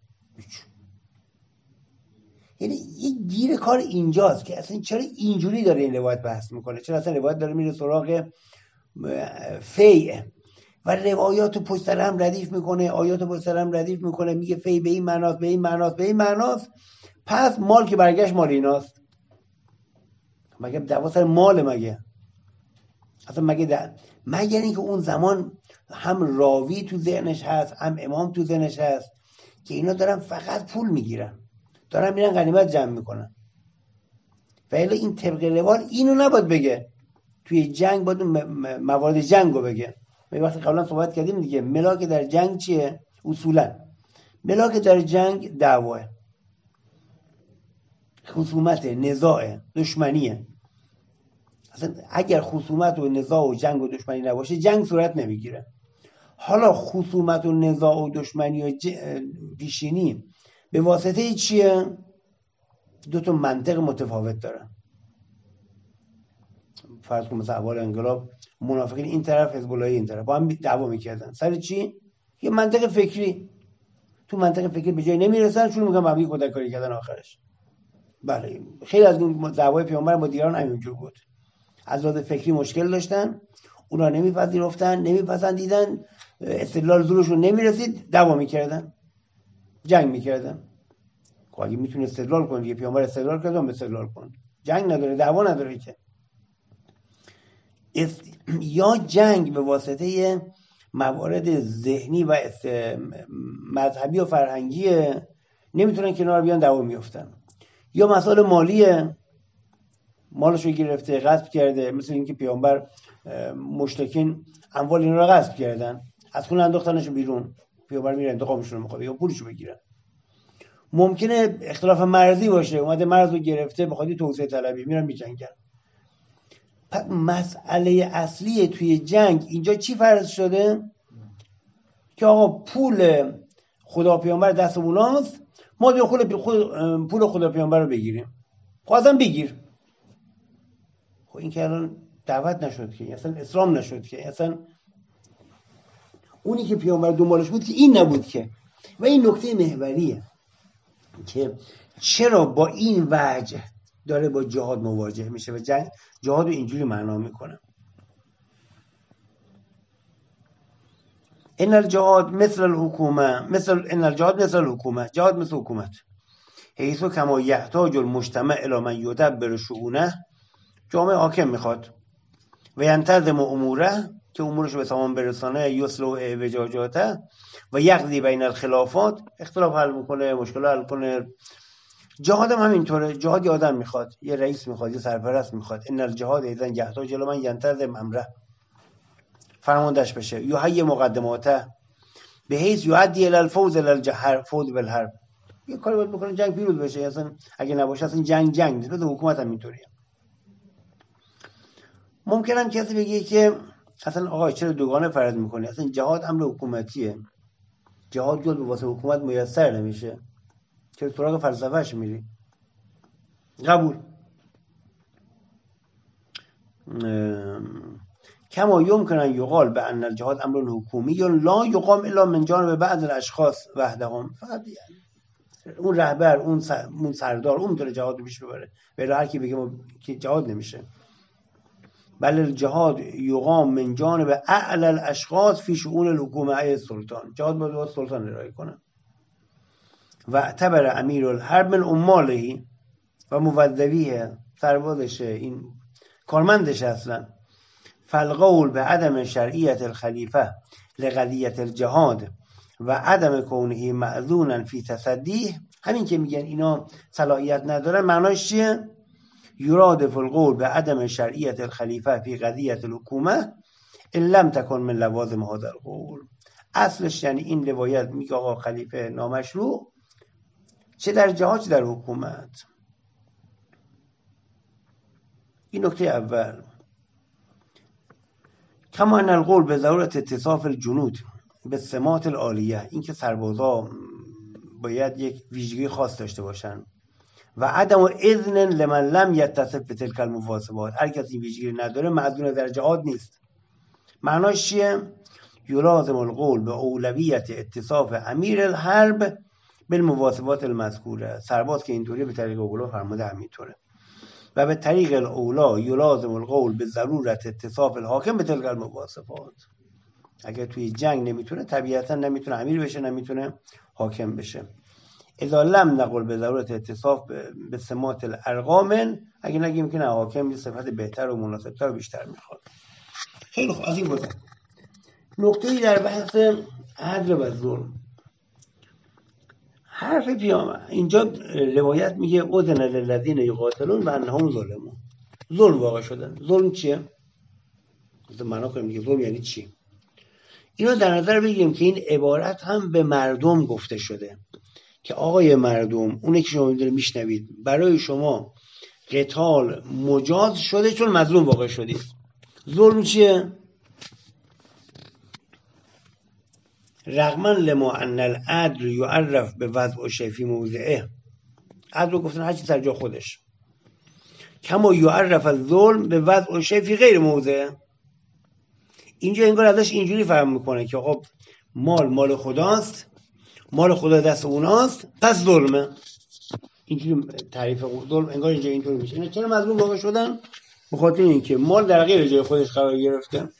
[SPEAKER 1] یعنی یک گیر کار اینجاست که اصلا چرا اینجوری داره این روایت بحث میکنه، چرا اصلا روایت داره میره سراغ فیع و روایات پشت سر هم ردیف میکنه، آیات پشت سر هم ردیف میکنه، میگه فیع به این معناست، به این معناست، به این معناست، پس مال که برگشت مال ایناست. مگه دعوا سر مال؟ مگه اصلا مگه اینکه اون زمان هم راوی تو ذهنش هست، هم امام تو ذهنش هست که اینا دارن فقط پول میگیرن، دارن میرن غنیمت جمع میکنن. و الا این طبق روال اینو نباید بگه، توی جنگ باید موارد جنگو بگه. ما وقتی قبلا صحبت کردیم دیگه، ملاک در جنگ چیه؟ اصولا ملاک در جنگ دعواه، خصومت، نزاع، دشمنیه. اصلا اگر خصومت و نزاع و جنگ و دشمنی نباشه، جنگ صورت نمیگیره. حالا خصومت و نزاع و دشمنی و پیشینی به واسطه چیه؟ دو تا منطق متفاوت دارن. فرض کن مثلا اول انقلاب منافقین این طرف، حزب الله این طرف، با هم دعوا میکردن سر چی؟ یه منطق فکری. تو منطق فکری به جای نمیرسن، شروع میکنن با هم کودکاری کردن آخرش. بله، خیلی از اون دعوای پیامبر با دیگران همینجور بود. از لحاظ فکری مشکل داشتن، اونا نمیپذیرفتن، نمیپسندیدن، استدلال زورشون نمیرسید، دعوا میکردن، جنگ میکردن. خب اگه میتونه استدلال کنه، یه پیامبر استدلال کرده، هم استدلال کن، جنگ نداره، دعوا نداره که. یا جنگ به واسطه موارد ذهنی و مذهبی و فرهنگی نمیتونن کنار بیان، دعوا میافتن. یا مسائل مالیه، مالشو گرفته، غصب کرده، مثل اینکه پیامبر مشرکین اموال اینا رو غصب کردن، از خونه انداختنش بیرون، پیامبر میره انتقامشون رو میخواد یا پولشو بگیرن. ممکنه اختلاف مرزی باشه، اومده مرز رو گرفته، بخواد توسعه طلبی، میرن میجنگن. پس مسئله اصلی توی جنگ اینجا چی فرض شده؟ که آقا پول خدا پیامبر دست اوناست، ما بیا پول خدا پیامبر رو بگیریم. خواستم بگیر. خب این که الان دعوت نشد که، اصلا اسلام نشد که، اصلا اونی که پیامبر دنبالش بود که این نبود که. و این نکته محوریه که چرا با این وجه داره با جهاد مواجه میشه و جهاد رو اینجوری معنا میکنه. ان الجهاد مثل الحکومه، جهاد مثل حکومت. حیث کما یحتاج المجتمع الی من یدبر شؤونه، جامعه حاکم میخواد و ینتظم اموره، که امورش به تمام برسانه، یصلح اعوجاجاته و یقضی بین الخلافات، اختلاف حل میکنه، مشکل حل کنه. جهاد هم همینطوره. جهاد یه آدم میخواد، یه رئیس میخواد، یه سرپرست میخواد. ان الجهاد اذا یحتاج الی من ینتظم امره، فرماندهش بشه. یحیی مقدماته بحیث یؤدی الی الفوز فوز بالحرب، یه کاری باید بکنه جنگ پیروز بشه. اصلا اگه نباشه اصلا جنگ نیست. مثل حکومت هم اینطوریه. ممکنه هم کسی بگه که اصلا آقا چرا دوگانه فرض میکنی؟ اصلا جهاد امر حکومتیه، جهاد جز به واسه حکومت میسر نمیشه، چرا سراغ فلسفهش میری؟ قبول. کما یمکن ان یقال بان الجهاد امر حکومی یا لا یقام الا من جانب بعض الاشخاص وحدهم. فقط اون رهبر، اون سردار، اون میتونه جهاد رو پیش ببره. ولی هر کی بگه ما که جهاد نمیشه. بل الجهاد یقام من جانب اعلی الاشخاص فی شؤون الحکومه ای سلطان. جهاد باید سلطان ارائه کنه. و اعتبر امیر الحرب من عماله و موظفیه، سربازشه، این کارمندش اصلا. فالقول به عدم شرعیت الخلیفه لقضیه الجهاد و عدم کونه مأذونا فی تصدیه، همین که میگن اینا صلاحیت ندارن، معناش چیه؟ یرادف القول به عدم شرعیت الخلیفه فی قضیه الحکومه ان لم تکن من لوازم هذا القول. اصلش یعنی این روایت میگه آقا خلیفه نامشروع، چه در جهاد چه در حکومت. این نکته اول. کما ان القول به ضرورت اتصاف الجنود به سمات العالیه، این که سربازا باید یک ویژگی خاص داشته باشن. و عدم اذن لمن لم یتصف به تلک المواصفات، هر کسی این ویژگی نداره معذور در جهاد نیست. معناش چیه؟ یلازم القول به اولویت اتصاف امیر الحرب بالمواصفات المذکوره. سرباز که اینطوری به طریق اولا فرموده همینطوره. و به طریق الاولا یلازم القول به ضرورت اتصاف الحاکم به تلک المواصفات. اگر توی جنگ نمیتونه، طبیعتا نمیتونه امیر بشه، نمیتونه حاکم بشه. اذا لم نقل به ضرورت اتصاف به سمات الارقام، اگه نگیم که نه، حاکم یه صفت بهتر و مناسبتر و بیشتر میخواد. خیلی خوب. از این گذشت نکته‌ای در بحث عدل و ظلم. حرف پیامبر اینجا روایت میگه اذن للذین یقاتلون و انهم ظالمون. ظلم واقع شدن. ظلم چیه؟ مثلا معنا کنیم دیگه ظلم یعنی چی؟ اینو در نظر بگیریم که این عبارت هم به مردم گفته شده که آقای مردم، اونی که شما میشنوید، برای شما قتال مجاز شده چون مظلوم واقع شدید. ظلم چیه؟ رغما لما ان العدل یعرف به وضع شیء فی موضعه. عدل رو گفتن هر چی سر جا خودش. کما یعرف الظلم به وضع شیء فی غیر موضعه. اینجا انگار ازش اینجوری فهم میکنه که خب مال خداست، مال خدا دست اوناست، پس ظلمه. اینجوری تعریف ظلم انگار اینجا اینطوری میشه. اینا چرا مظلوم واقع شدن؟ به خاطر اینکه مال در غیر جای خودش قرار گرفته.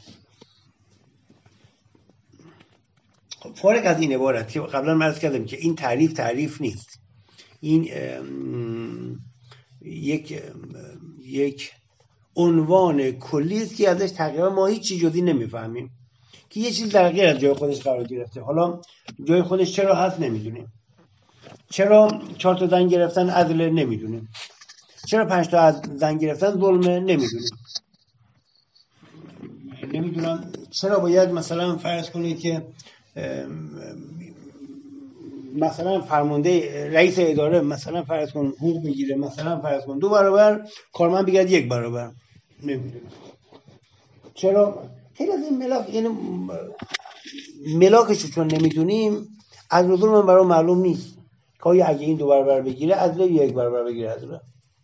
[SPEAKER 1] فارغ از این عبارت که قبلا عرض کردم که این تعریف نیست، این یک عنوان کلی است که ازش تقریبا ما هیچ چیز جزئی نمیفهمیم، که یه چیز در غیر از جای خودش قرار گرفته. حالا جای خودش چرا هست نمیدونیم، چرا 4 تا زن گرفتن عدل نمیدونیم، چرا 5 تا زن گرفتن ظلمه نمیدونیم. نمیدونم چرا باید مثلا فرض کنید که مثلا فرمانده رئیس اداره مثلا فرض کن حقوق بگیره، مثلا فرض کن 2 برابر، کارمند بگید 1 برابر. نمیدونم چرا. خیلی از این ملاک، یعنی ملاکشو چون نمیدونیم، از نظر من برای معلوم نیست که اگه این 2 برابر بگیره عدل 1 برابر بگیره عدل.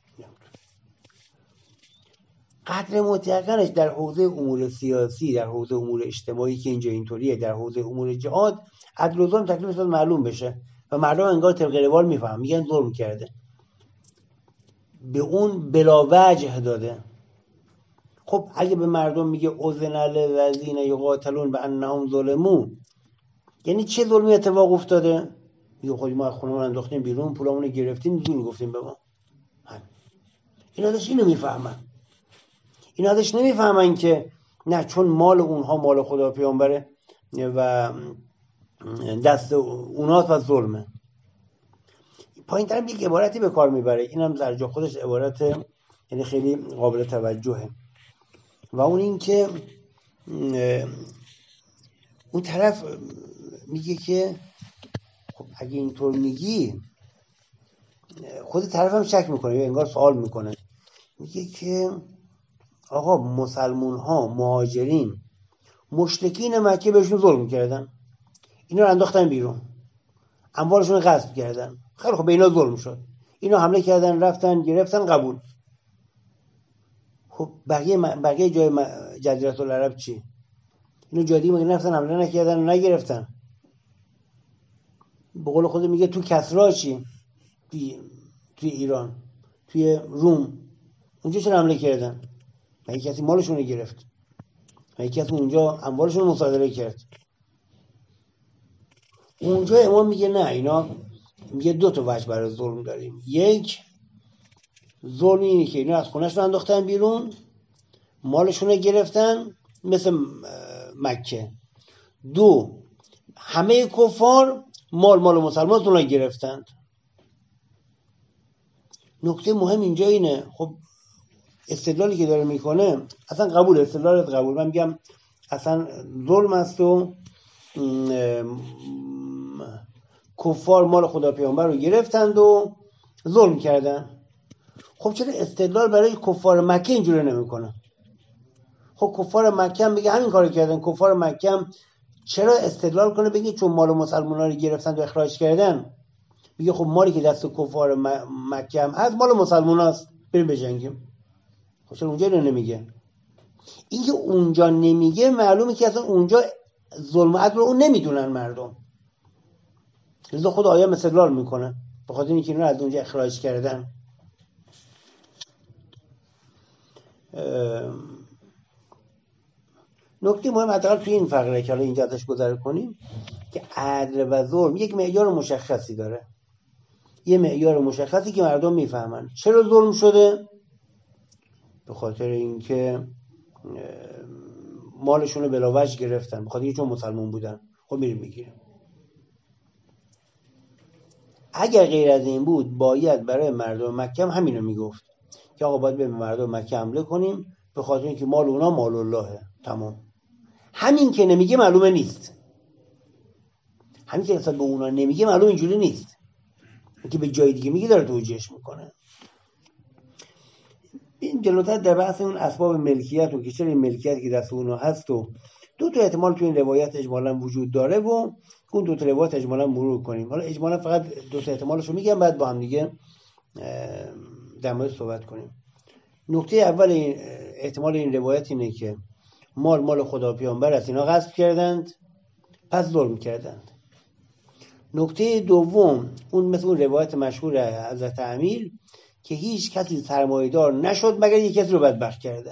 [SPEAKER 1] قدر مطلقاًش در حوزه امور سیاسی، در حوزه امور اجتماعی که اینجا اینطوریه، در حوزه امور جهاد عدل و ظلم تکلیفش باید معلوم بشه و مردم انگار طبق روال میفهمن، میگن ظلم کرده، به اون بلا وجه داده. خب اگه به مردم میگه اذن للذین یقاتلون بانهم ظلموا، یعنی چه ظلمی اتفاق افتاده؟ میگه خودی ما از خونمون انداختیم بیرون، پولامون رو گرفتیم، ظلم گفتیم به ما. اینا داشت اینو میفهمن. اینا ازش نمیفهمن که نه، چون مال اونها مال خدا پیامبره و دست اوناست و ظلمه. پایین ترم یک عبارتی به کار میبره، اینم در جا خودش عبارت یعنی خیلی قابل توجهه، و اون این که اون طرف میگه که خب اگه اینطور میگی، خود طرف هم شک میکنه یا انگار سوال میکنه، میگه که آقا مسلمون ها مهاجرین مشرکین مکه بهشون ظلم کردن، اینا رو انداختن بیرون، اموالشون رو غصب کردن، خیلی خب به اینا ظلم شد، اینا حمله کردن، رفتن گرفتن، قبول. خب بقیه جای جزیره العرب چی؟ اینا جادی مگه نرفتن حمله نکردن و نگرفتن؟ به قول خود میگه تو کسرا چی؟ توی ایران، توی روم، اونجا چرا حمله کردن؟ مگه کسی مالشون رو گرفت؟ مگه کسی اونجا اموالشون رو مصادره کرد؟ اونجا امام میگه نه، اینا میگه 2 تا وجه برای ظلم داریم. یک، ظلم اینه که اینا از خونه‌شون انداختن بیرون، مالشون رو گرفتن مثل مکه. 2، همه کفار مال مسلمانتون رو گرفتند. نکته مهم اینجا اینه، خب استدلالی که داره میکنه اصلا قبول، استدلالت قبول، من میگم اصلا ظلم است و کفار مال خدا پیامبر رو گرفتند و ظلم کردن. خب چرا استدلال برای کفار مکه اینجوری نمیکنه؟ خب کفار مکه هم بگه همین کارو کردن، کفار مکه هم چرا استدلال کنه بگه چون مال مسلمان‌ها رو گرفتند و اخراج کردن، بگه خب مالی که دست کفار مکه هم از مال مسلمان‌هاست، بریم بجنگیم. خب چرا اونجا رو نمیگه؟ اینکه اونجا نمیگه معلومه که اصلا اونجا ظلم و عدل رو اون نمیدونن مردم، لذا خود آیه استدلال میکنه به خاطر اینکه اینا از اونجا اخراج کردن. نکته مهم حداقل توی این فقره که حالا اینجا ازش گذر کنیم، که عدل و ظلم یک معیار مشخصی داره، یه معیار مشخصی که مردم میفهمن. چرا ظلم شده؟ به خاطر اینکه مالشون رو بلا وجه گرفتن، به خاطر اینکه چون مسلمان بودن. خب میریم میگیریم. اگر غیر از این بود باید برای مردم مکه هم همینو میگفت که آقا باید به مردم مکه حمله کنیم به خاطر اینکه مال اونا مال اللهه. تمام. همین که نمیگه معلومه نیست، همین که اصلا به اونا نمیگه معلوم اینجوری نیست، اینکه به جای دیگه میگه داره توجیهش میکنه. این جلوتر در بحث اون اسباب ملکیت و که چرا این ملکیت که دست اونا هست و 2 تا احتمال تو این روایت اجمالا وجود داره و اون 2 تا روایت اجمالا مرور کنیم. حالا اجمالا فقط 2 تا احتمالش رو میگم، بعد با هم دیگه در مورد صحبت کنیم. نکته اول این احتمال این روایت اینه که مال خدا پیامبر است، اینا غصب کردند پس ظلم کردند. نکته دوم اون مثل اون روایت مشهور حضرت امیر که هیچ کسی سرمایه‌دار نشد مگر یک کسی رو بدبخت کرده.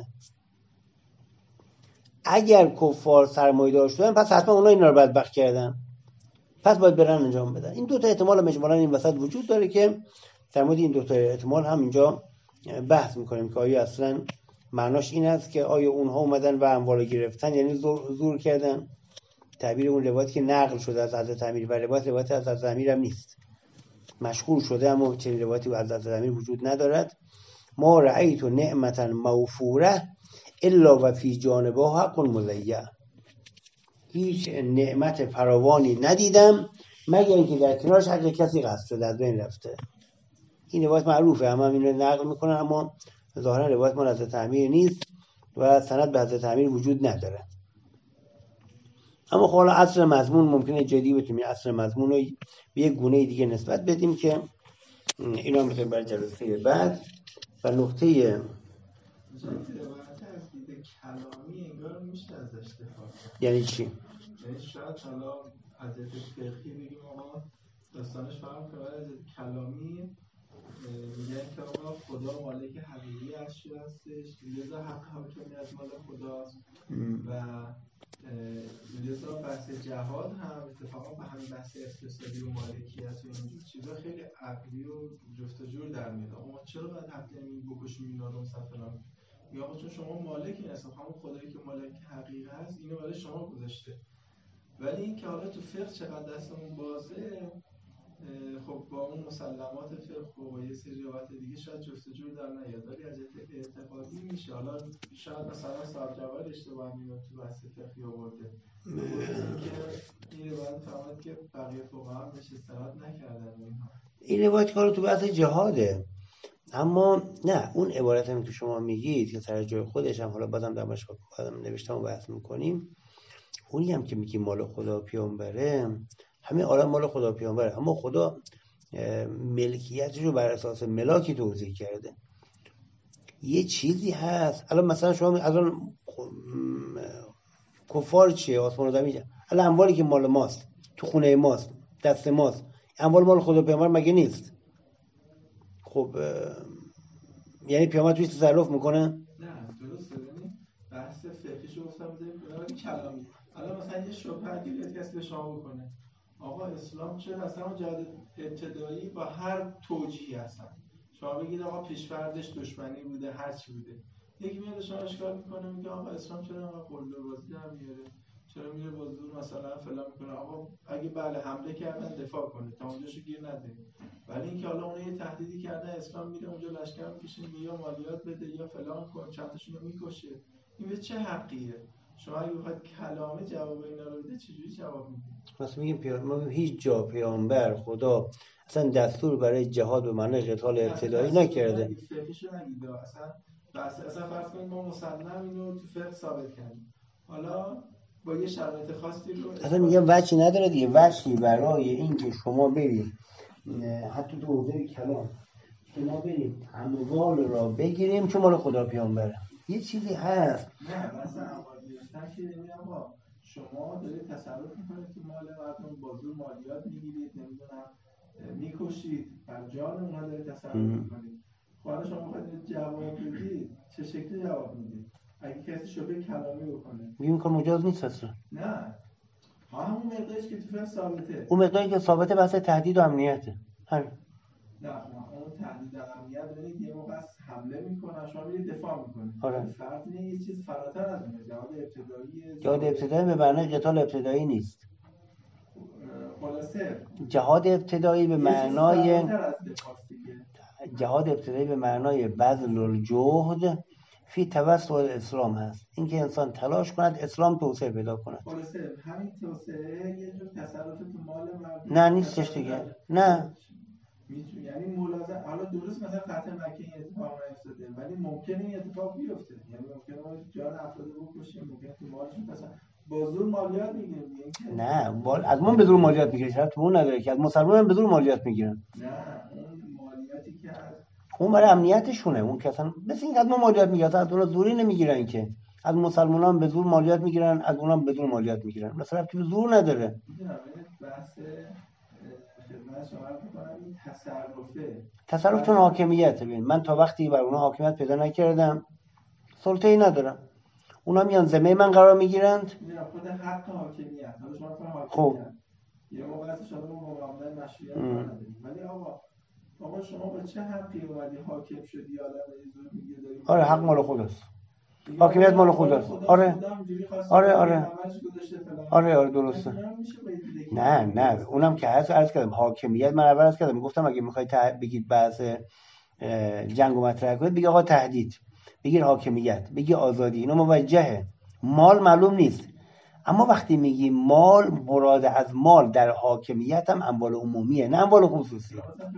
[SPEAKER 1] اگر کفار سرمایه‌دار شدن پس حتما اونا اینا رو بدبخت کردن، پس باید برن انجام بدن. این 2 تا احتمال هم اجمالاً این وسط وجود داره که در مورد این 2 تا احتمال هم اینجا بحث میکنیم که آیا اصلا معناش این است که آیا اونها اومدن و اموال گرفتن یعنی زور کردن. تعبیر اون روایتی که نقل شده از حضرت امیر و روایت از حضرت امیر هم نیست، مشهور شده اما چنین روایتی از حضرت امیر وجود ندارد. ما رأیت نعمتا موفوره الا و فی جانبها حق مضیع. هیچ نعمت فراوانی ندیدم مگر اینکه در کنارش حق کسی غصب شده، از بین رفته. این روایت معروفه، هم این رو نقل میکنن، اما ظاهرا روایت مال حضرت امیر نیست و سند به حضرت امیر وجود نداره. اما خب حالا اصل مضمون ممکنه جدی بتونیم اصل مضمون رو به یک گونه دیگه نسبت بدیم که اینا میخوایم برای جلسه بعد. و نقطه
[SPEAKER 2] روایت از دید کلامی انگار میشه ازش دفاع کرد.
[SPEAKER 1] یعنی چی؟
[SPEAKER 2] یعنی شاید حالا از دید فقهی بگیم آقا داستانش فرق کنه، از دید کلامی میگن که آقا خدا مالک حقیقی اشیا هستش، لذا حق حاکمی از مال خداست و لذا بحث جهاد هم اتفاقا به همین بحث اقتصادی و مالکیت و اینجور چیزا خیلی عقلی و جفت و جور در میاد. اما چرا باید حقیقی بکشیم اینا رو مثلا؟ یا چون شما مالک این هستم، همون خدایی که مالک حقیقی هست اینو برای شما گذاشته. ولی این که حالا تو فقه چقدر دستمون بازه، خب با اون مسلمات فقه و یه سری روایت دیگه شاید جفت و جور در نیاد، ولی از اعتقادی میشه. حالا شاید مثلا صاحب جواد اشتباه میاد تو بحث فقهی آورده که این روایت فهمد که بقیه فقها هم بهش استناد نکردن.
[SPEAKER 1] این روایت کارو تو بحث جهاده، اما نه اون عبارت هم که شما میگید که سر جای خودش هم حالا بازم در مشابه نوشتم و بحث میکنیم، اونی هم که میگی مال خدا پیامبره، همه عالم مال خدا پیامبره، اما خدا ملکیتش رو بر اساس ملاکی توزیع کرده. یه چیزی هست الان مثلا شما الان کفار چیه؟ آسمان و زمین. الان اموالی که مال ماست، تو خونه ماست، دست ماست، اموال مال خدا پیامبر مگه نیست؟ خب یعنی پیامبر توش تصرف میکنه؟
[SPEAKER 2] نه درسته. بحث فقهیشو گفتم بذاریم کلامی. الان مثلا یه شبهه اگه کسی به شما بکنه آقا اسلام چه مثلا جهاد ابتدایی با هر توجیهی هستن، شما بگید آقا پیش‌فردش دشمنی بوده هر چی بوده، یکی میاد شما اشکال میکنه میگه آقا اسلام چرا انقدر قلدر بازی در میاره، چرا میره با زور مثلا فلان میکنه. آقا اگه بله حمله کردن دفاع کنه تا اونجاشو گیر نده، ولی اینکه حالا اون یه تهدیدی کرده اسلام میره اونجا لشکر میکشه یا مالیات بده یا فلان کن چند تاشون رو میکشه، این به چه حقیه؟ شما اگه بخواید کلامه جواب اینا رو بده چجوری جواب میدید؟
[SPEAKER 1] مثلا میگیم ما هیچ جا پیامبر خدا اصلا دستور برای جهاد به معنی قتال ابتدایی نکرده.
[SPEAKER 2] فقهشو نگید اصلا فرض کنید ما مسلم اینو تو فقه ثابت کردیم، حالا با یه شرایط خاصی رو
[SPEAKER 1] اصلا میگم وجهی نداره دیگه، وجهی برای این که شما برید حتی تو حوزه کلام شما برید اموال را بگیریم چون مال خدا پیامبره. یه چیزی هست
[SPEAKER 2] نه مثلا اموال گرفتن که نمیدونم با شما دارید تصرف میکنید تو مال مردم، با زور مالیات میگیرید، نمیدونم میکشید، بر جان اونها دارید تصرف میکنید. حالا شما بخواید جواب بدید چه شکلی جواب میدید؟ اگه کسی شبه کلامی بکنه
[SPEAKER 1] میگیم که مجاز نیست اصلا.
[SPEAKER 2] نه همون مقدارش که تو فقه ثابته،
[SPEAKER 1] اون مقداری که ثابته بحث تهدید و امنیته. همین.
[SPEAKER 2] نه اون تهدید و امنیت دارید یه موقع حمله میکنه شما میرید دفاع میکنید.
[SPEAKER 1] آره.
[SPEAKER 2] فرض اینه یه چیز فراتر از اونه.
[SPEAKER 1] جهاد ابتدایی به معنای قتال ابتدایی نیست.
[SPEAKER 2] خلاصه
[SPEAKER 1] جهاد ابتدایی به معنای بذل الجهد فی توسط اسلام هست، اینکه انسان تلاش کند اسلام توسعه پیدا کند.
[SPEAKER 2] خلاصه همین توسعه یه جور تصرف تو مال مردم
[SPEAKER 1] نه نیستش دیگه. نه
[SPEAKER 2] یعنی ملازم حالا درست مثلا فتح مکه این اتفاق نیفتاده ولی ممکنه این اتفاق بیفته، یعنی ممکنه ما جان افراد رو بکشیم، ممکنه تو مالشون مثلا با زور مالیات میگیریم.
[SPEAKER 1] نه از ما به زور مالیات میگیرن، شرط تو اون نداره که از مسلمان به زور مالیات میگیرن.
[SPEAKER 2] نه اون مالیاتی که
[SPEAKER 1] اون برای امنیتشونه، اون که اصلا مثل اینکه از ما مالیات میگیرن، از اونها زوری نمیگیرن که از مسلمانان به زور مالیات میگیرن، از اونها به زور مالیات میگیرن، مثلا تو زور نداره.
[SPEAKER 2] میدونم بحث خدمت شما رو می‌کنم این
[SPEAKER 1] تصرف چون حاکمیت. ببین من تا وقتی بر اونها حاکمیت پیدا نکردم سلطه‌ای ندارم، اونا میان ذمه من قرار میگیرند.
[SPEAKER 2] میدونم خود حق حاکمیت حالا شما
[SPEAKER 1] خب
[SPEAKER 2] یه موقع از شما با معامله مشروعیت نداریم، ولی آقا آقا شما با چه حقی اومدی حاکم شدی آدم زور میگه داری؟
[SPEAKER 1] آره حق مال خداست، حاکمیت مال خداست. آره آره درسته. نه اونم که هست. عرض کردم حاکمیت، من اول عرض کردم گفتم اگه میخواید بگید بحث جنگ و مطرح کنید بگید آقا تهدید، بگید حاکمیت، بگید آزادی، اینا موجهه. مال معلوم نیست، اما وقتی میگی مال، مراد از مال در حاکمیت هم اموال عمومیه نه اموال خصوصی.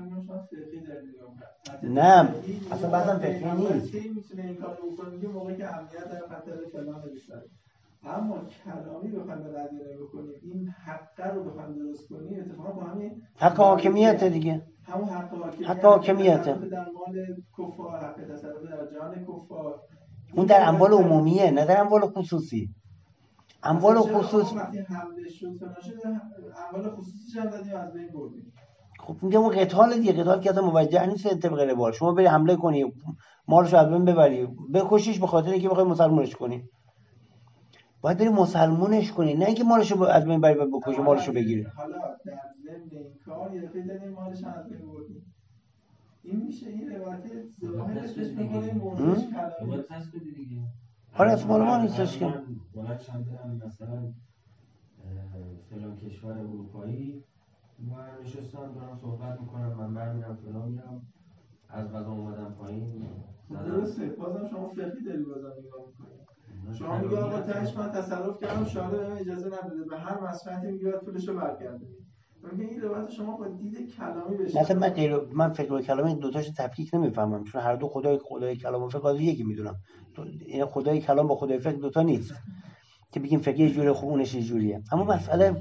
[SPEAKER 1] نه اصلا بحثم فقهی نیست.
[SPEAKER 2] میتونه این کارو بکنه میگه موقعی که امنیت در خطر فلان بیشتره. اما کلامی بخوایم به قضیه نگاه کنیم، این حق رو بخوایم درست کنیم، اتفاقا با همین
[SPEAKER 1] حق حاکمیت دیگه،
[SPEAKER 2] همون حق
[SPEAKER 1] حاکمیت
[SPEAKER 2] در مال کفار، حق تصرف در جان کفار،
[SPEAKER 1] اون در اموال عمومیه نه در اموال خصوصی. اموال خصوصی
[SPEAKER 2] وقتی حمله شد فناشه اموال خصوصی هم دادیم از بین بردیم.
[SPEAKER 1] خب میگم اون قتال دیگه، قتال که اصلا موجه نیست طبق روال. شما بری حمله کنی، مالش از بین ببری، بکشیش به خاطر اینکه بخوای مسلمونش کنی. باید بری مسلمونش کنی، نه اینکه مالشو از بین بری بکشی مالشو بگیری.
[SPEAKER 2] حالا در ضمن این کار یه دفعه دادیم مالش از بین بردیم. این میشه این روایت ظاهرش میگه موضوعش کلامی
[SPEAKER 4] پس بدی دیگه.
[SPEAKER 1] آره اسم مال ما نیستش که
[SPEAKER 4] بلند شدم مثلا فلان کشور اروپایی من نشستم دارم صحبت میکنم، من برمیرم فلان میرم، از غذا اومدم پایین.
[SPEAKER 2] درسته، بازم شما فقهی داری بازم نگاه میکنید. شما میگه آقا تهش من تصرف کردم، شارع بهم اجازه نداده، به هر مصلحتی میگه باید پولشو برگردونید. میگه این روایت شما با دید کلامی بشه.
[SPEAKER 1] مثلا من فقه و کلام این دو تاشو تفکیک نمیفهمم، چون هر دو خدای کلام و فقه یکی میدونم. این خدای کلام با خدای فقه دو تا نیست که بگیم فقه یه جوره خوب اونش یه جوریه. اما مسئله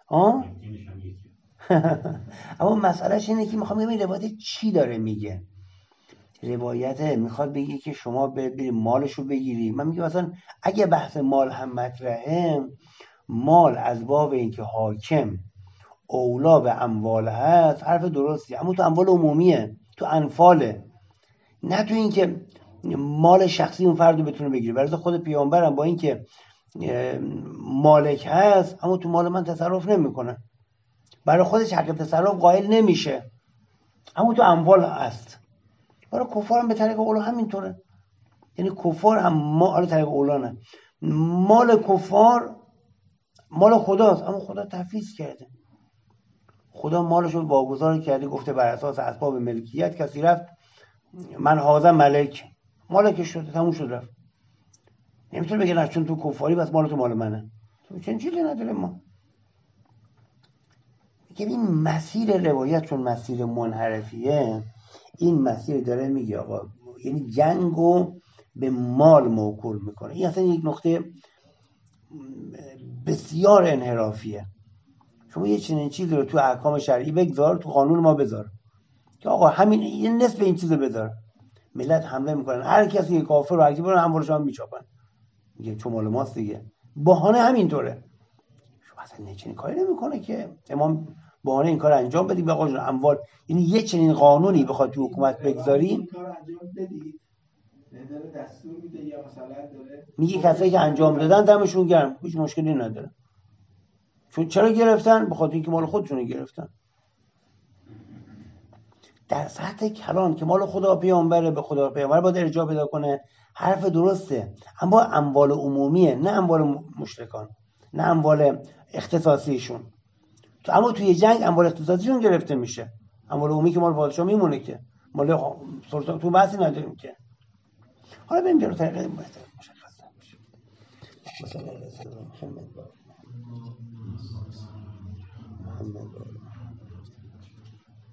[SPEAKER 1] اما مسئلهش اینه که میخوام بگم این روایت چی داره میگه. روایت میخواد بگه که شما برید مالشو بگیری. من میگم مثلا اگه بحث مال هم مطرحه، مال از باب اینکه حاکم اولا به اموال هست حرف درستی، اما تو اموال عمومیه، تو انفاله، نه تو اینکه مال شخصی اون فردو بتونه بگیره. برای خود پیامبرم با اینکه مالک هست اما تو مال من تصرف نمیکنه، برای خودش حق تصرف قائل نمیشه، اما تو اموال هست. برای کفار هم به طریق اولا همینطوره، یعنی کفار هم مال طریق اولا نه، مال کفار مال خداست اما خدا تفویض کرده. خدا مالشو واگذار کرده، گفته بر اساس اسباب ملکیت کسی رفت من هذا ملک، مالکش شده، تموم شد رفت. نمیتونه بگه نه چون تو کفاری بس مال تو مال منه، تو چنین چیزی نداره. ما میگه این مسیر روایت چون مسیر منحرفیه، این مسیر داره میگه آقا یعنی جنگو به مال موکول میکنه. این اصلا یک نقطه بسیار انحرافیه. شما یه چنین چیزی رو تو احکام شرعی بگذار، تو قانون ما بذار که آقا همین یه نصف این چیزو بذار. ملت حمله میکنن، هر کسی کافر رو هرکی برن هموارش هم میچاپن، میگه چون مال ماست دیگه. بهانه همینطوره. شما اصلا چنین کاری نمیکنه که امام بهانه این کار انجام بدی به آقا جون اموال، یعنی یه چنین قانونی بخواد تو حکومت بگذاری
[SPEAKER 2] این کار انجام بدید، داره دستور میده یا مثلا داره
[SPEAKER 1] میگه کسایی که انجام دادن دمشون گرم، هیچ مشکلی نداره. چون چرا گرفتن؟ به خاطر اینکه مال خودشون گرفتن. در سطح کلام که مال خدا پیامبره، به خدا پیامبر باید ارجاع پیدا کنه، حرف درسته، اما اموال عمومیه، نه اموال مشرکان، نه اموال اختصاصیشون. اما توی جنگ اموال اختصاصیشون گرفته میشه، اموال عمومی که مال پادشاه میمونه، که مال سلطان تو بحثی نداریم که. حالا بریم جلو طریقه بهتر مشخص میشه. مثلا محمد